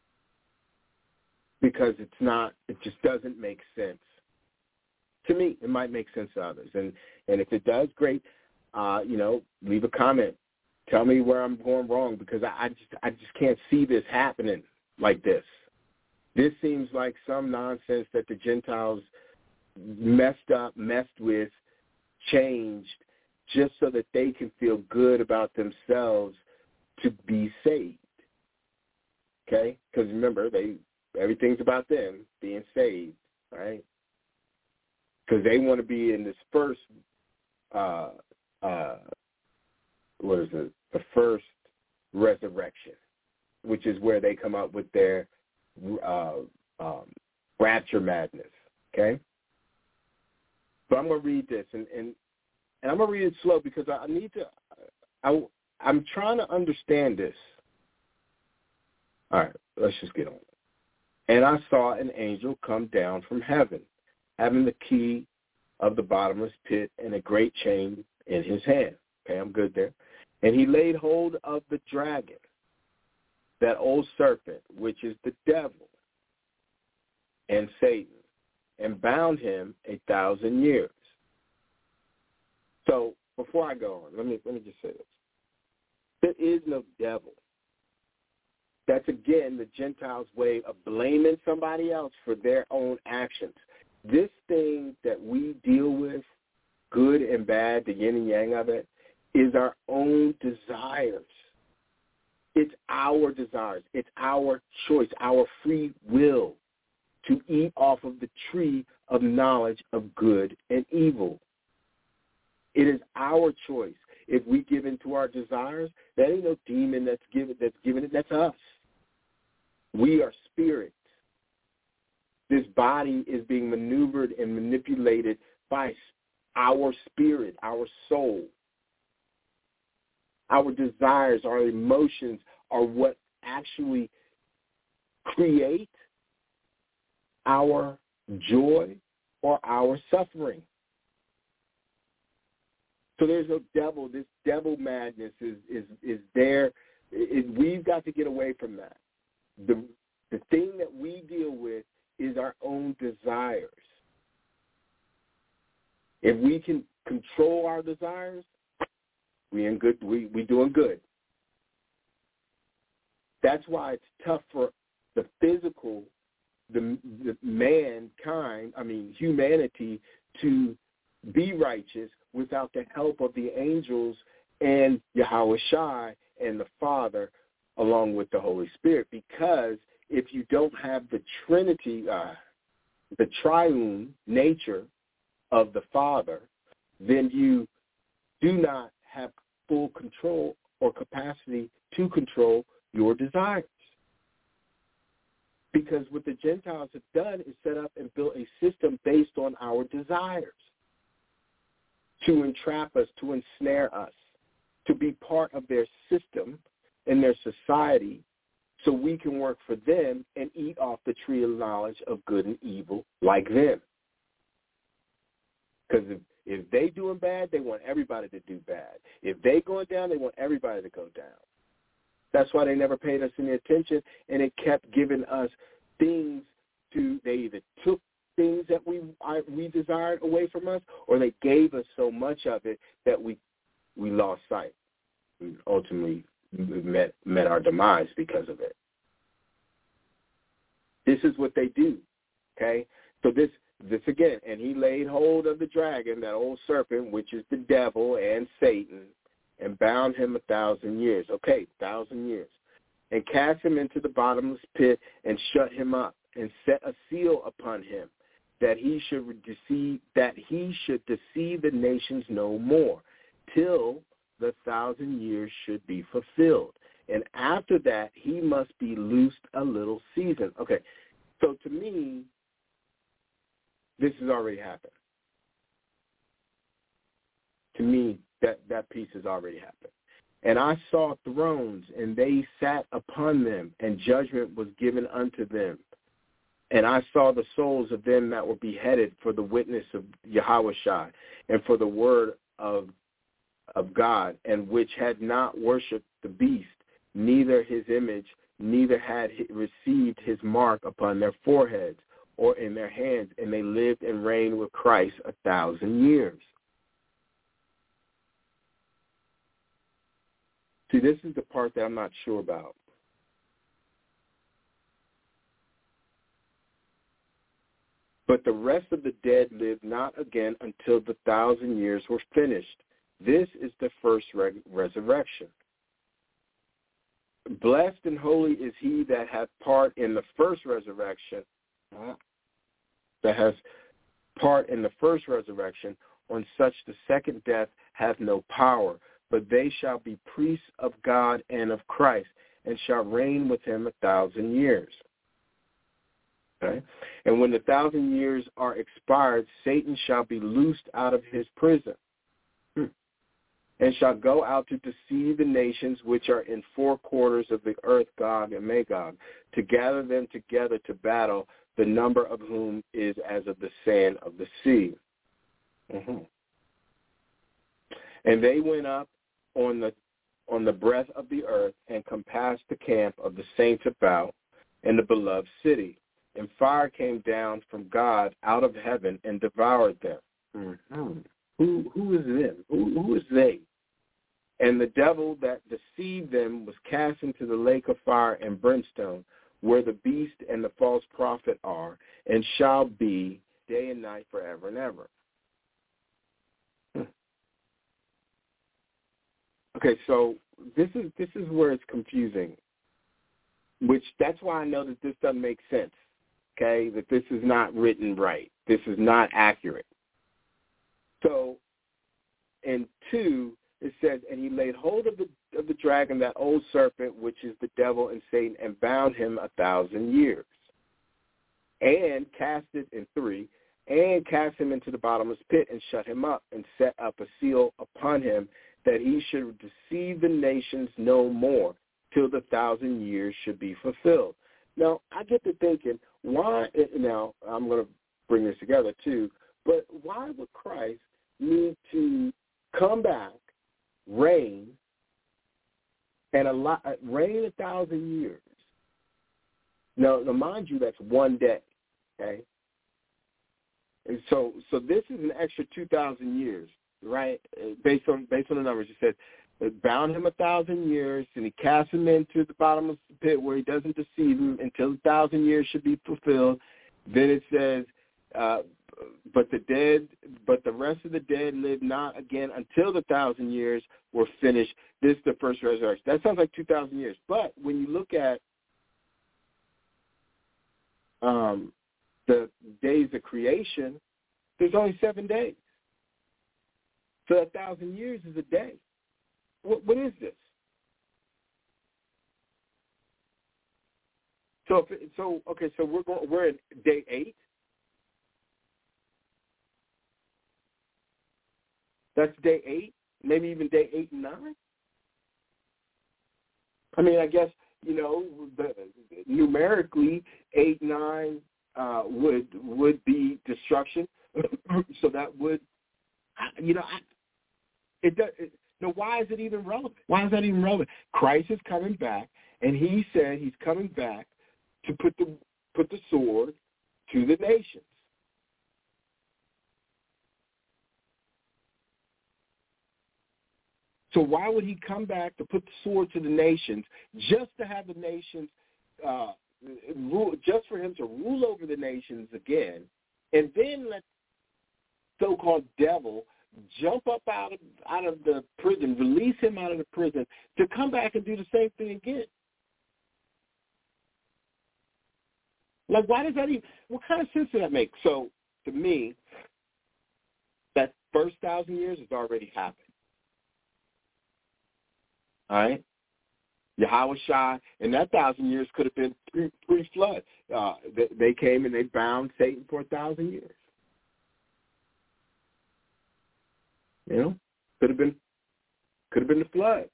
B: because it just doesn't make sense. To me, it might make sense to others. And if it does, great. Leave a comment. Tell me where I'm going wrong, because I just can't see this happening like this. This seems like some nonsense that the Gentiles messed with, changed, just so that they can feel good about themselves to be saved. Okay? Because remember, everything's about them being saved, right? Because they want to be in this first, the first resurrection, which is where they come up with their rapture madness, okay? So I'm going to read this, and I'm going to read it slow because I'm trying to understand this. All right, let's just get on it. And I saw an angel come down from heaven, having the key of the bottomless pit and a great chain in his hand. Okay, I'm good there. And he laid hold of the dragon, that old serpent, which is the devil and Satan, and bound him 1,000 years. So before I go on, let me just say this. There is no devil. That's, again, the Gentiles' way of blaming somebody else for their own actions. This thing that we deal with, good and bad, the yin and yang of it, is our own desires. It's our desires. It's our choice, our free will to eat off of the tree of knowledge of good and evil. It is our choice. If we give in to our desires, that ain't no demon that's giving it. That's us. We are spirit. This body is being maneuvered and manipulated by our spirit, our soul. Our desires, our emotions are what actually create our joy or our suffering. So there's no devil. This devil madness is there. We've got to get away from that. The thing that we deal with is our own desires. If we can control our desires, We in good. We doing good. That's why it's tough for the physical, the mankind, humanity, to be righteous without the help of the angels and Yahweh Shai and the Father along with the Holy Spirit. Because if you don't have the Trinity, the triune nature of the Father, then you do not have full control or capacity to control your desires. Because what the Gentiles have done is set up and built a system based on our desires to entrap us, to ensnare us, to be part of their system and their society so we can work for them and eat off the tree of knowledge of good and evil like them. Because if they doing bad, they want everybody to do bad. If they going down, they want everybody to go down. That's why they never paid us any attention, and it kept giving us things they either took things that we desired away from us, or they gave us so much of it that we lost sight. We ultimately met our demise because of it. This is what they do, okay? So this again, and he laid hold of the dragon, that old serpent, which is the devil and Satan, and bound him 1,000 years. Okay, 1,000 years. And cast him into the bottomless pit and shut him up and set a seal upon him that he should deceive the nations no more till the 1,000 years should be fulfilled. And after that, he must be loosed a little season. Okay, so to me, this has already happened. To me, that piece has already happened. And I saw thrones, and they sat upon them, and judgment was given unto them. And I saw the souls of them that were beheaded for the witness of Yahweh Shai and for the word of God, and which had not worshipped the beast, neither his image, neither had received his mark upon their foreheads or in their hands, and they lived and reigned with Christ 1,000 years. See, this is the part that I'm not sure about. But the rest of the dead lived not again until the 1,000 years were finished. This is the first resurrection. Blessed and holy is he that hath part in the first resurrection, On such the second death hath no power, but they shall be priests of God and of Christ, and shall reign with him 1,000 years. Okay? And when the 1,000 years are expired, Satan shall be loosed out of his prison, and shall go out to deceive the nations which are in four quarters of the earth, Gog and Magog, to gather them together to battle, the number of whom is as of the sand of the sea. And they went up on the breadth of the earth, and compassed the camp of the saints about, and the beloved city. And fire came down from God out of heaven and devoured them. Who is them? Who is they? And the devil that deceived them was cast into the lake of fire and brimstone, where the beast and the false prophet are, and shall be day and night forever and ever. Okay, so this is where it's confusing, which that's why I know that this doesn't make sense, okay, that this is not written right. This is not accurate. So in 2, it says, and he laid hold of the dragon, that old serpent, which is the devil and Satan, and bound him 1,000 years. And cast it, in 3, and cast him into the bottomless pit, and shut him up, and set up a seal upon him, that he should deceive the nations no more, till the 1,000 years should be fulfilled. Now, I get to thinking, why, now I'm going to bring this together too, but why would Christ need to come back, reign, and reign 1,000 years? Now, mind you, that's one day, okay? And so this is an extra 2,000 years, right? Based on the numbers, it says It bound him 1,000 years, and he cast him into the bottomless pit where he doesn't deceive him until 1,000 years should be fulfilled. Then it says, but the rest of the dead lived not again until the 1,000 years were finished. This is the first resurrection. That sounds like 2,000 years. But when you look at the days of creation, there's only 7 days. So 1,000 years is a day. What is this? So we're at day 8. That's day 8, maybe even day 8 and 9. I mean, I guess, numerically 8, 9 would be destruction. So that would, why is it even relevant? Why is that even relevant? Christ is coming back, and he said he's coming back to put the sword to the nations. So why would he come back to put the sword to the nations just to have the nations rule, just for him to rule over the nations again, and then let so-called devil jump up out of the prison, release him out of the prison to come back and do the same thing again? Like, why does that even? What kind of sense does that make? So, to me, that first 1,000 years has already happened. All right? Yahushua, and that 1,000 years could have been pre-flood. They came and they bound Satan for 1,000 years. Could have been the flood.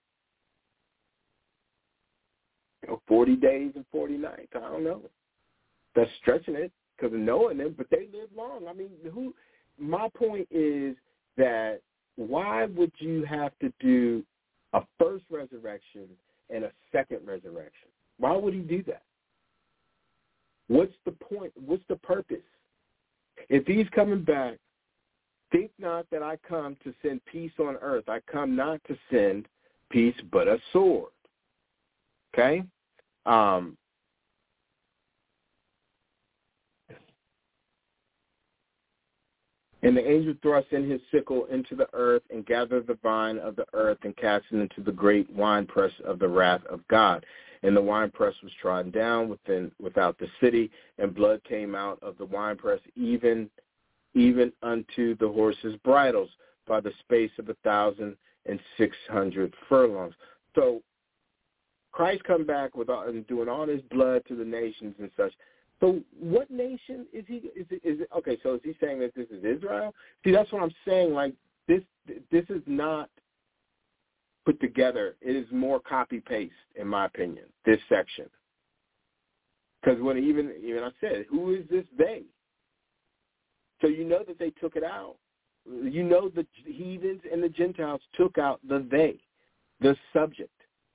B: 40 days and 40 nights. I don't know. That's stretching it because of knowing them, but they lived long. I mean, my point is that why would you have to do a first resurrection and a second resurrection? Why would he do that? What's the point? What's the purpose? If he's coming back, think not that I come to send peace on earth. I come not to send peace, but a sword. Okay? And the angel thrust in his sickle into the earth and gathered the vine of the earth and cast it into the great winepress of the wrath of God. And the winepress was trodden down without the city, and blood came out of the winepress, even unto the horses' bridles, by the space of 1,600 furlongs. So Christ come back and doing all this blood to the nations and such. So what nation is he? Is it okay? So is he saying that this is Israel? See, that's what I'm saying. Like this is not put together. It is more copy paste, in my opinion. This section, because when even I said, who is this they? So you know that they took it out. You know the heathens and the Gentiles took out the they, the subject.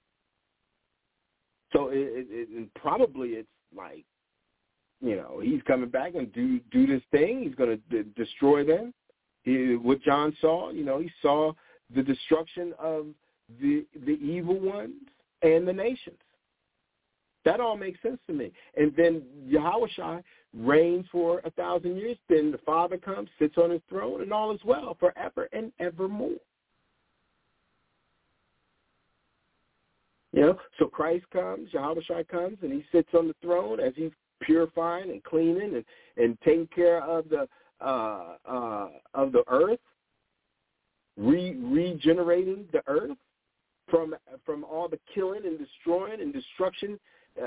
B: So it probably it's like, he's coming back and do this thing. He's going to destroy them. What John saw, he saw the destruction of the evil ones and the nations. That all makes sense to me. And then Yahushua reigns for 1,000 years. Then the Father comes, sits on his throne, and all is well forever and evermore. So Christ comes, Yahushua comes, and he sits on the throne as he's purifying and cleaning and taking care of the earth, regenerating the earth from all the killing and destroying and destruction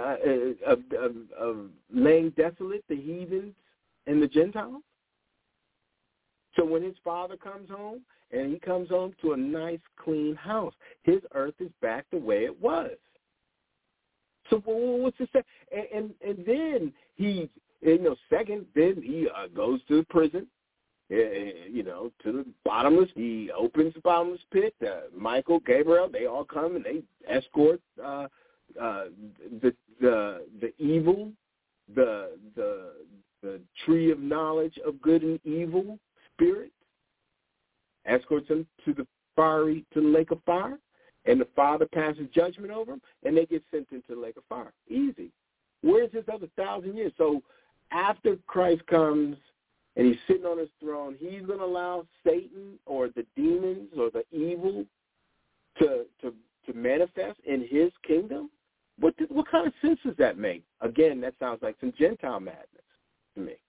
B: of laying desolate the heathens and the Gentiles. So when his Father comes home, and he comes home to a nice, clean house, his earth is back the way it was. So what's the second? And then he, second, then he goes to the prison, to the bottomless. He opens the bottomless pit. Michael, Gabriel, they all come and they escort the evil, the tree of knowledge of good and evil spirit, escorts them to the lake of fire. and the Father passes judgment over them, and they get sent into the lake of fire. Easy. Where's this other 1,000 years? So after Christ comes and he's sitting on his throne, he's going to allow Satan or the demons or the evil to manifest in his kingdom? What kind of sense does that make? Again, that sounds like some Gentile madness to me.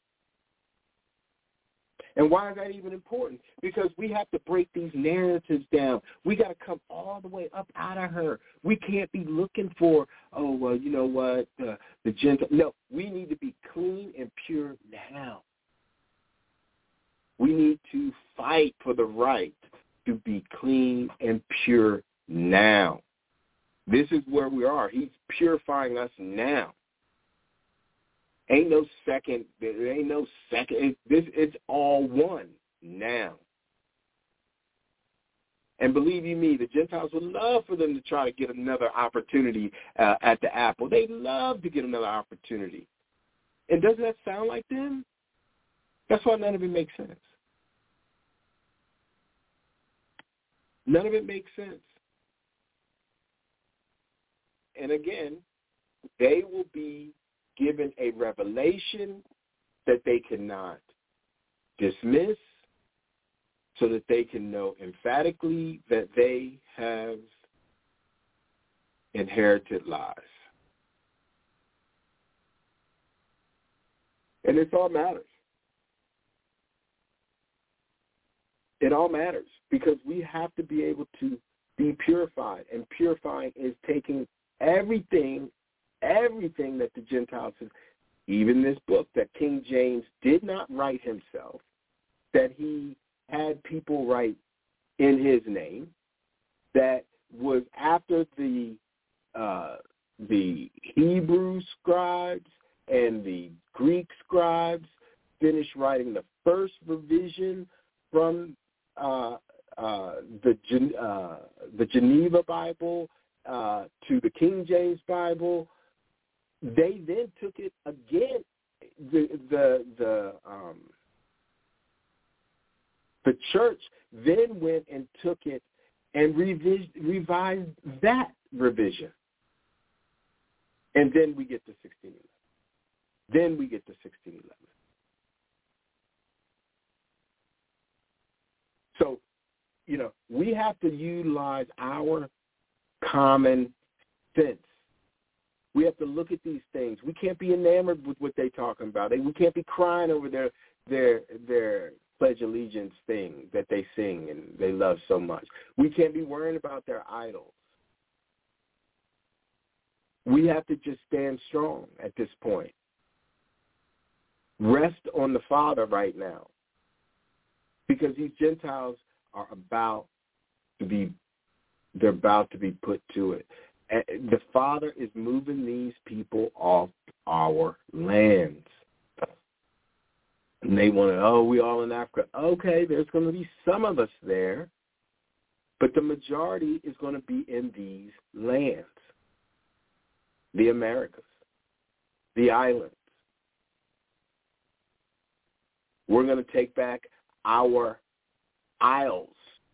B: And why is that even important? Because we have to break these narratives down. We got to come all the way up out of her. We can't be looking for, oh, well, you know what, the Gentile. No, we need to be clean and pure now. We need to fight for the right to be clean and pure now. This is where we are. He's purifying us now. Ain't no second. There ain't no second. It's all one now. And believe you me, the Gentiles would love for them to try to get another opportunity at the apple. They love to get another opportunity. And doesn't that sound like them? That's why none of it makes sense. None of it makes sense. And again, they will be given a revelation that they cannot dismiss, so that they can know emphatically that they have inherited lies. And it all matters. It all matters because we have to be able to be purified, and purifying is taking everything that the Gentiles have, even this book that King James did not write himself, that he had people write in his name, that was after the Hebrew scribes and the Greek scribes finished writing the first revision from the Geneva Bible to the King James Bible. They then took it again. The church then went and took it and revised that revision. And then we get to 1611. Then we get to 1611. So, we have to utilize our common sense. We have to look at these things. We can't be enamored with what they're talking about. We can't be crying over their Pledge Allegiance thing that they sing and they love so much. We can't be worrying about their idols. We have to just stand strong at this point. Rest on the Father right now, because these Gentiles are about to be put to it. And the Father is moving these people off our lands. And they want to, we all in Africa. Okay, there's going to be some of us there, but the majority is going to be in these lands, the Americas, the islands. We're going to take back our isles.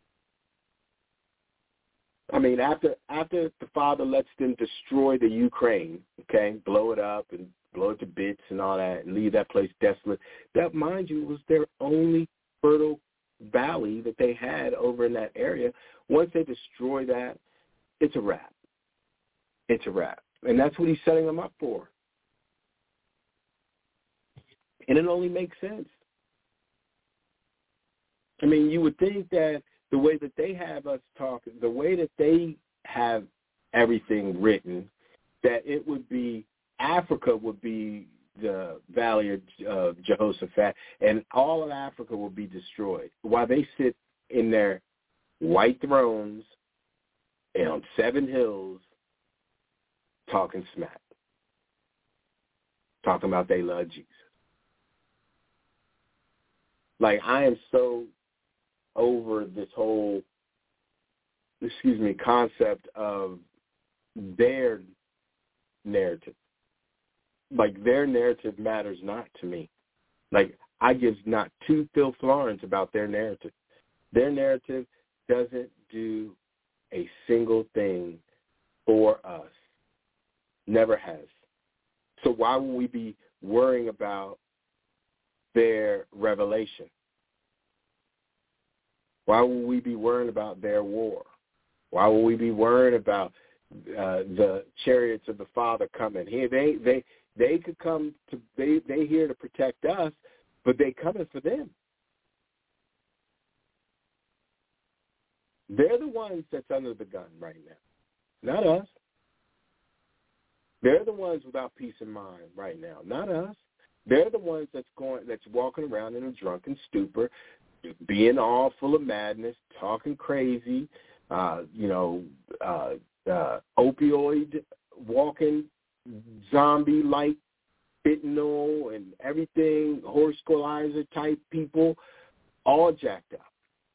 B: I mean, after the Father lets them destroy the Ukraine, okay, blow it up and blow it to bits and all that, and leave that place desolate, that, mind you, was their only fertile valley that they had over in that area. Once they destroy that, it's a wrap. It's a wrap. And that's what he's setting them up for. And it only makes sense. I mean, you would think that the way that they have us talk, the way that they have everything written, that it would be, Africa would be the valley of Jehoshaphat, and all of Africa will be destroyed while they sit in their white thrones and on 7 hills talking smack, talking about they love Jesus. Like, I am so over this whole, concept of their narrative. Like, their narrative matters not to me. Like, I give not 2 Phil Florence about their narrative. Their narrative doesn't do a single thing for us. Never has. So why would we be worrying about their revelation? Why would we be worrying about their war? Why would we be worrying about the chariots of the Father coming? Here, they could come to they here to protect us, but they coming for them. They're the ones that's under the gun right now, not us. They're the ones without peace of mind right now, not us. They're the ones that's walking around in a drunken stupor, being all full of madness, talking crazy, opioid walking, zombie-like fentanyl and everything, horse equalizer type people, all jacked up.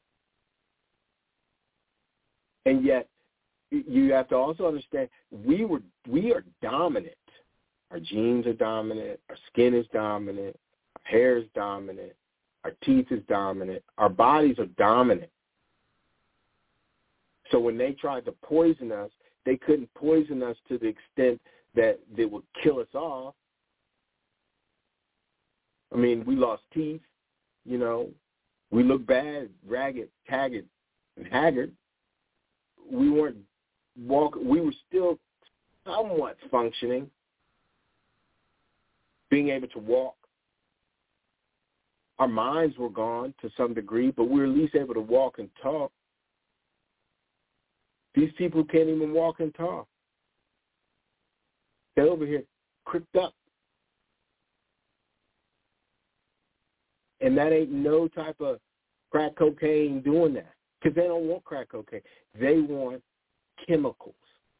B: And yet, you have to also understand we are dominant. Our genes are dominant. Our skin is dominant. Our hair is dominant. Our teeth is dominant. Our bodies are dominant. So when they tried to poison us, they couldn't poison us to the extent that they would kill us off. I mean, we lost teeth, We look bad, ragged, haggard, and haggard. We weren't walking. We were still somewhat functioning, being able to walk. Our minds were gone to some degree, but we were at least able to walk and talk. These people can't even walk and talk. They're over here cricked up. And that ain't no type of crack cocaine doing that, because they don't want crack cocaine. They want chemicals.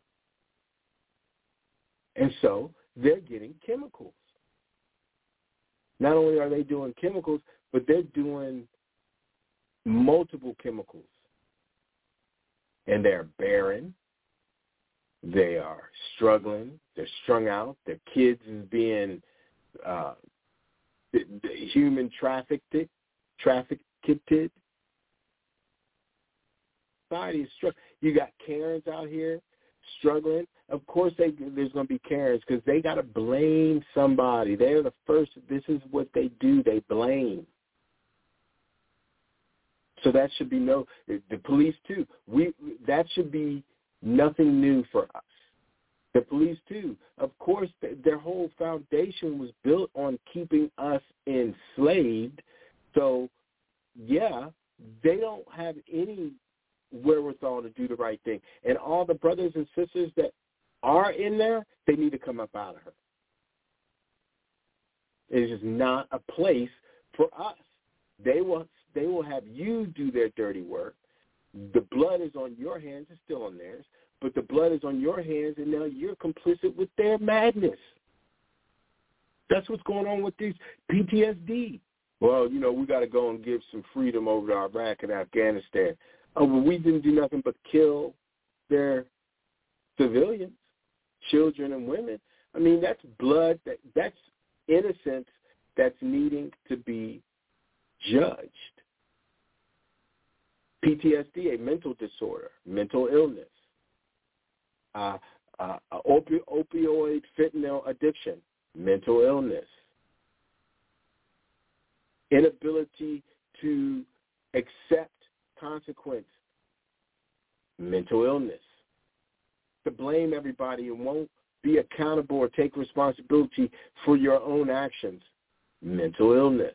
B: And so they're getting chemicals. Not only are they doing chemicals, but they're doing multiple chemicals. And they're barren. They are struggling. They're strung out. Their kids is being human trafficked. Society is struggling. You got Karens out here struggling. Of course, there's going to be Karens because they got to blame somebody. They're the first. This is what they do. They blame. So that should be the police too. That should be nothing new for us. The police too. Of course, their whole foundation was built on keeping us enslaved. So, yeah, they don't have any wherewithal to do the right thing. And all the brothers and sisters that are in there, they need to come up out of her. It is just not a place for us. They will have you do their dirty work. The blood is on your hands. It's still on theirs. But the blood is on your hands, and now you're complicit with their madness. That's what's going on with these PTSD. Well, we got to go and give some freedom over to Iraq and Afghanistan. Oh, well, we didn't do nothing but kill their civilians, children and women. I mean, that's blood. That's innocence that's needing to be judged. PTSD, a mental disorder, mental illness. Opioid fentanyl addiction, mental illness. Inability to accept consequence, mental illness. To blame everybody and won't be accountable or take responsibility for your own actions, mental illness.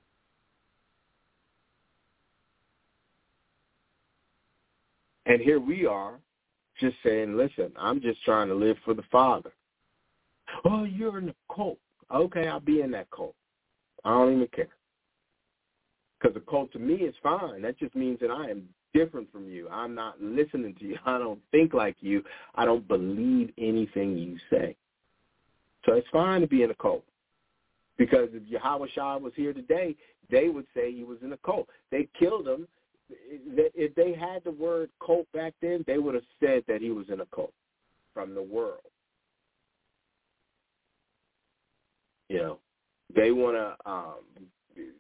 B: And here we are just saying, listen, I'm just trying to live for the Father. Oh, you're in a cult. Okay, I'll be in that cult. I don't even care. Because a cult to me is fine. That just means that I am different from you. I'm not listening to you. I don't think like you. I don't believe anything you say. So it's fine to be in a cult. Because if Yahweh Shah was here today, they would say he was in a cult. They killed him. If they had the word cult back then, they would have said that he was in a cult from the world. They want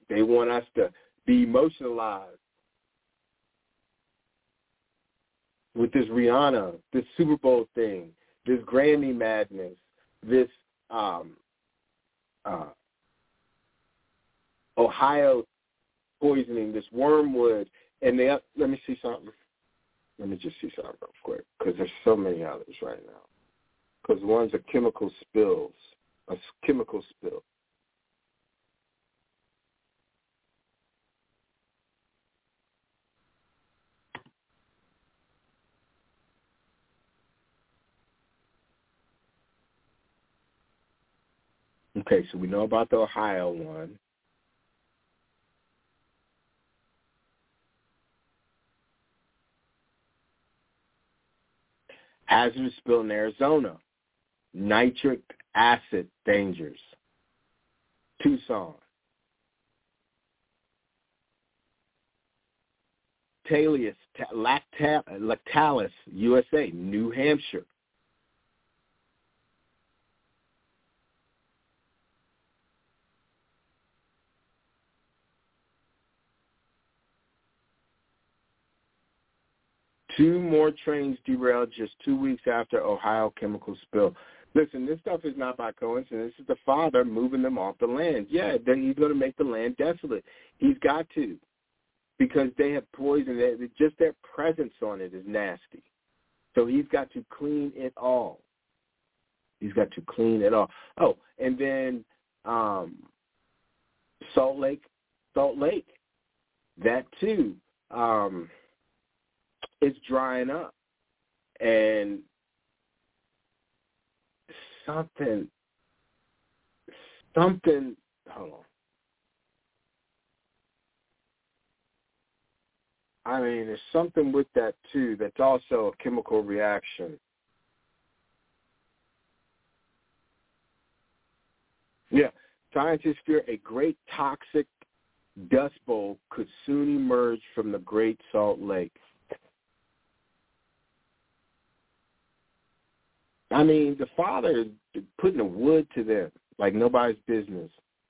B: us to be emotionalized. with this Rihanna, this Super Bowl thing, this Grammy madness, this Ohio poisoning, this wormwood, and let me see something. Let me just see something real quick, because there's so many others right now. Because one's a chemical spill. Okay, so we know about the Ohio one. Hazardous spill in Arizona. Nitric acid dangers. Tucson. Lactalis, USA, New Hampshire. Two more trains derailed just 2 weeks after Ohio chemical spill. Listen, this stuff is not by coincidence. This is the Father moving them off the land. Yeah, he's going to make the land desolate. He's got to, because they have poison. Just their presence on it is nasty. So he's got to clean it all. He's got to clean it all. Oh, and then Salt Lake, that too. It's drying up, and something, hold on. I mean, there's something with that too that's also a chemical reaction. Yeah, scientists fear a great toxic dust bowl could soon emerge from the Great Salt Lake. I mean, the Father is putting the wood to them like nobody's business.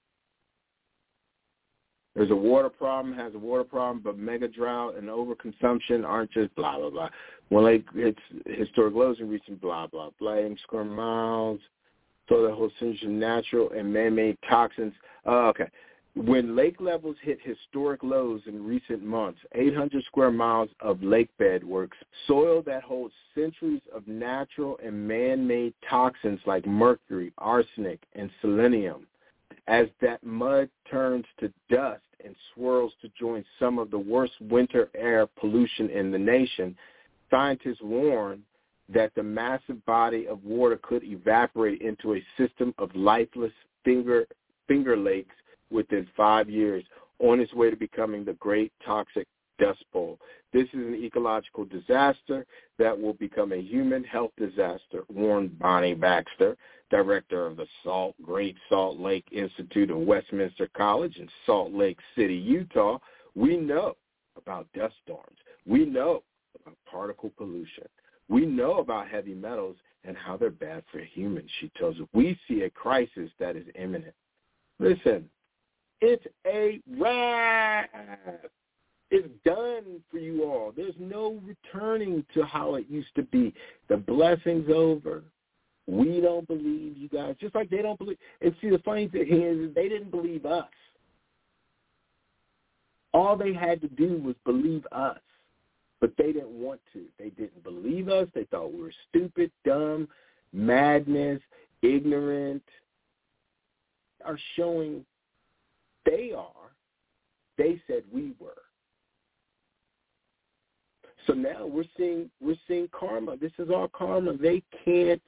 B: There's a water problem, has a water problem, but mega drought and overconsumption aren't just blah, blah, blah. When it's historic lows in recent blah, blah, blah, square miles, so the whole synergy natural and man-made toxins. Okay. When lake levels hit historic lows in recent months, 800 square miles of lake bed works, soil that holds centuries of natural and man-made toxins like mercury, arsenic, and selenium. As that mud turns to dust and swirls to join some of the worst winter air pollution in the nation, scientists warn that the massive body of water could evaporate into a system of lifeless finger lakes within 5 years, on its way to becoming the Great Toxic Dust Bowl. This is an ecological disaster that will become a human health disaster, warned Bonnie Baxter, director of the Great Salt Lake Institute of Westminster College in Salt Lake City, Utah. We know about dust storms. We know about particle pollution. We know about heavy metals and how they're bad for humans, she tells us. We see a crisis that is imminent. Listen, it's a wrap. It's done for you all. There's no returning to how it used to be. The blessing's over. We don't believe you guys, just like they don't believe. And see, the funny thing is they didn't believe us. All they had to do was believe us, but they didn't want to. They didn't believe us. They thought we were stupid, dumb, madness, ignorant. Are showing they are. They said we were. So now we're seeing karma. This is all karma. They can't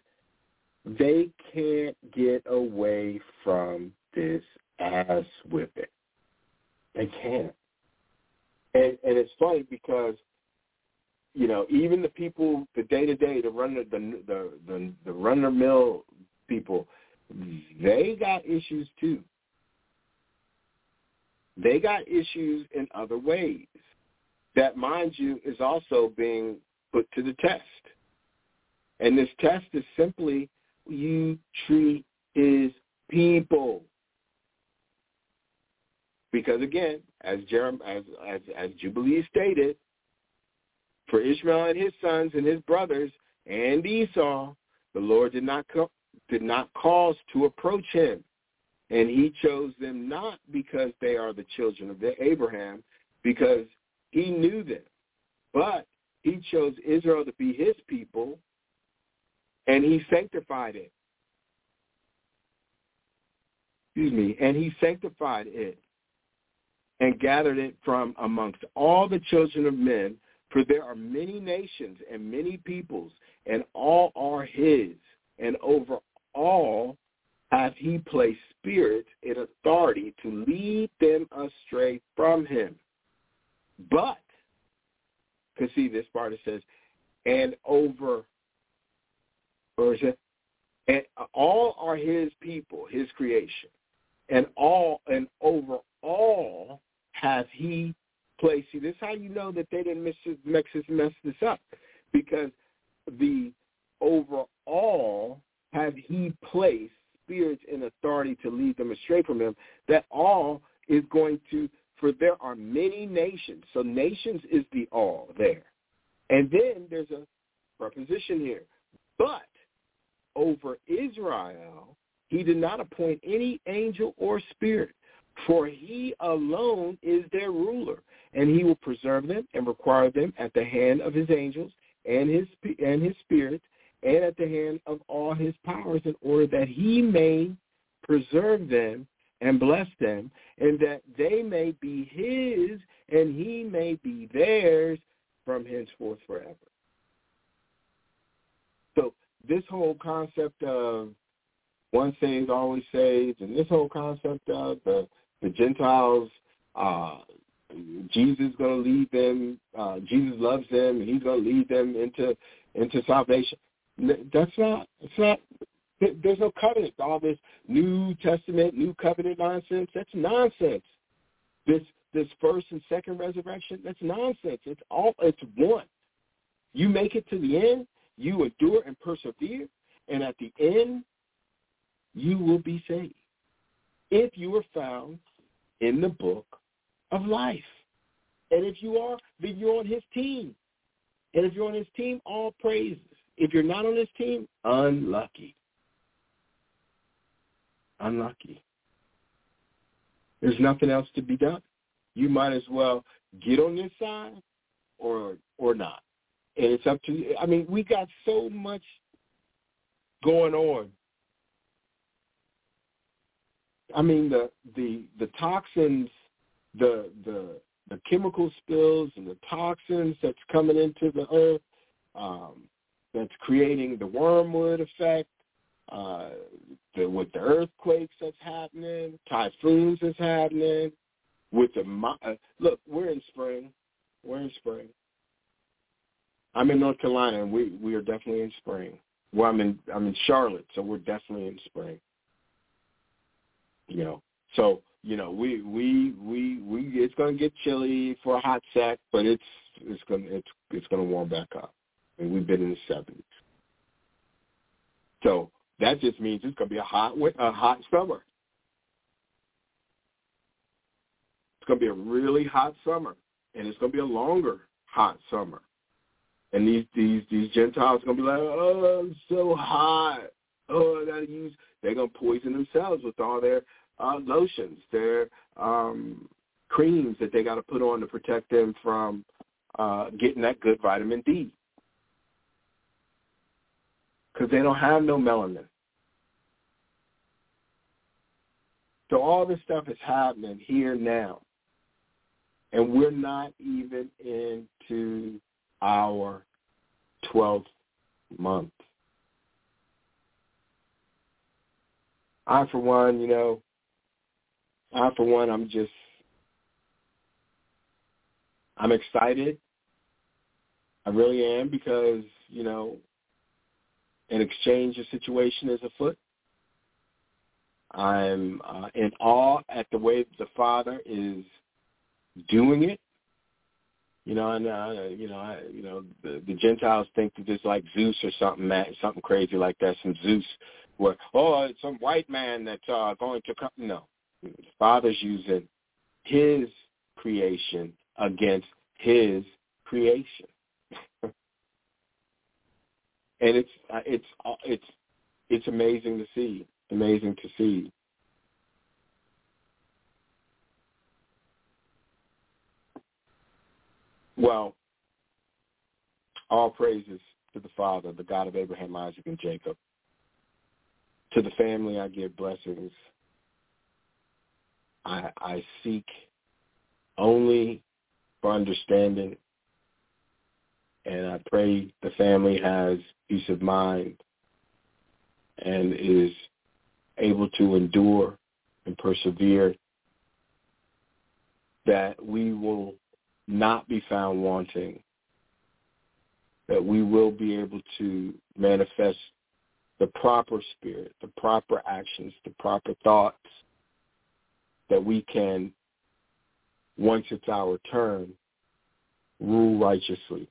B: get away from this ass whipping. They can't. And it's funny because, you know, even the people, the day-to-day, the run-of-the-mill people, they got issues too. They got issues in other ways that, mind you, is also being put to the test. And this test is simply, you treat his people. Because again, as Jubilee stated, For Ishmael and his sons and his brothers and Esau, the Lord did not cause to approach him. And he chose them not because they are the children of Abraham, because he knew them. But he chose Israel to be his people, and he sanctified it. And he sanctified it and gathered it from amongst all the children of men, for there are many nations and many peoples, and all are his, and over all hath he placed spirits in authority to lead them astray from him. But, because see this part, it says, and all are his people, his creation, and over all hath he placed. See, this is how you know that they didn't mess this up, because the overall have he placed spirits in authority to lead them astray from him. That all is going to, for there are many nations. So nations is the all there. And then there's a preposition here. But over Israel, he did not appoint any angel or spirit, for he alone is their ruler, and he will preserve them and require them at the hand of his angels and his spirits, and at the hand of all his powers, in order that he may preserve them and bless them, and that they may be his and he may be theirs from henceforth forever. So this whole concept of once saved, always saved, and this whole concept of the Gentiles, Jesus is going to lead them, Jesus loves them, and he's going to lead them into salvation. There's no covenant. All this New Testament, New Covenant nonsense, that's nonsense. This first and second resurrection, that's nonsense. It's one. You make it to the end, you endure and persevere, and at the end, you will be saved if you are found in the book of life. And if you are, then you're on his team. And if you're on his team, all praises. If you're not on his team, unlucky. Unlucky. There's nothing else to be done. You might as well get on this side or not. And it's up to you. I mean, we got so much going on. I mean, the toxins, the chemical spills and the toxins that's coming into the earth, that's creating the wormwood effect, with the earthquakes that's happening, typhoons that's happening, with look, we're in spring. We're in spring. I'm in North Carolina, and we are definitely in spring. Well, I'm in Charlotte, so we're definitely in spring. So we it's going to get chilly for a hot sec, but it's going to warm back up. And we've been in the 70s. So that just means it's going to be a hot summer. It's going to be a really hot summer, and it's going to be a longer hot summer. And these Gentiles are going to be like, oh, it's so hot. Oh, I got to use. They're going to poison themselves with all their lotions, their creams that they got to put on to protect them from getting that good vitamin D. Because they don't have no melanin. So all this stuff is happening here now. And we're not even into our 12th month. I, for one, I'm excited. I really am, because, an exchange of situation is afoot. I'm in awe at the way the Father is doing it. The Gentiles think that it's like Zeus or something crazy like that. Some Zeus, where it's some white man that's going to come. No, the Father's using his creation against his creation. And it's amazing to see. Amazing to see. Well, all praises to the Father, the God of Abraham, Isaac, and Jacob. To the family, I give blessings. I seek only for understanding, and I pray the family has peace of mind and is able to endure and persevere, that we will not be found wanting, that we will be able to manifest the proper spirit, the proper actions, the proper thoughts, that we can, once it's our turn, rule righteously.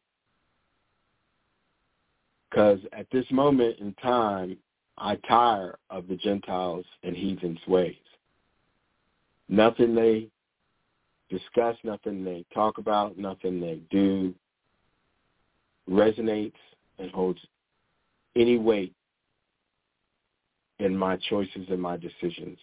B: Because at this moment in time, I tire of the Gentiles and heathens' ways. Nothing they discuss, nothing they talk about, nothing they do resonates and holds any weight in my choices and my decisions.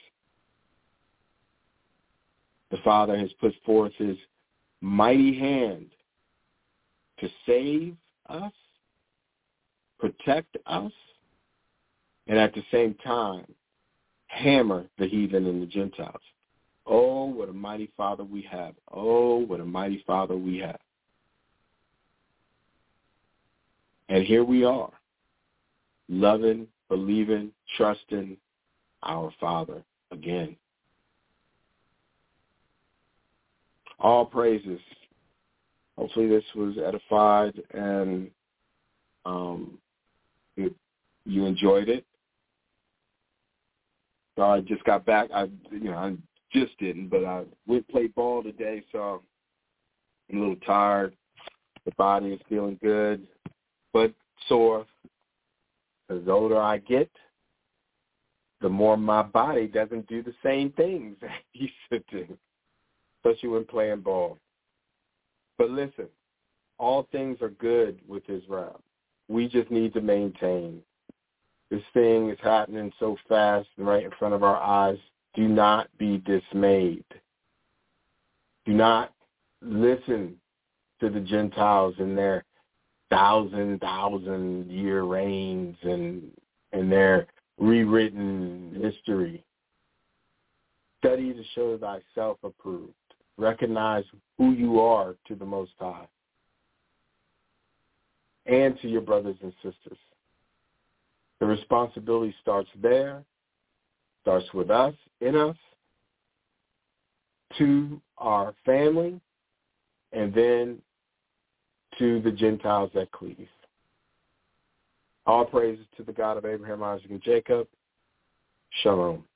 B: The Father has put forth his mighty hand to save us, protect us, and at the same time, hammer the heathen and the Gentiles. Oh, what a mighty Father we have. Oh, what a mighty Father we have. And here we are, loving, believing, trusting our Father again. All praises. Hopefully this was edified and you enjoyed it. So I just got back. I just didn't, but I went play ball today, so I'm a little tired. The body is feeling good, but sore. As the older I get, the more my body doesn't do the same things that it used to do, especially when playing ball. But listen, all things are good with Israel. We just need to maintain. This thing is happening so fast and right in front of our eyes. Do not be dismayed. Do not listen to the Gentiles in their thousand-year reigns and their rewritten history. Study to show thyself approved. Recognize who you are to the Most High and to your brothers and sisters. The responsibility starts there, starts with us, in us, to our family, and then to the Gentiles that cleave. All praises to the God of Abraham, Isaac, and Jacob. Shalom.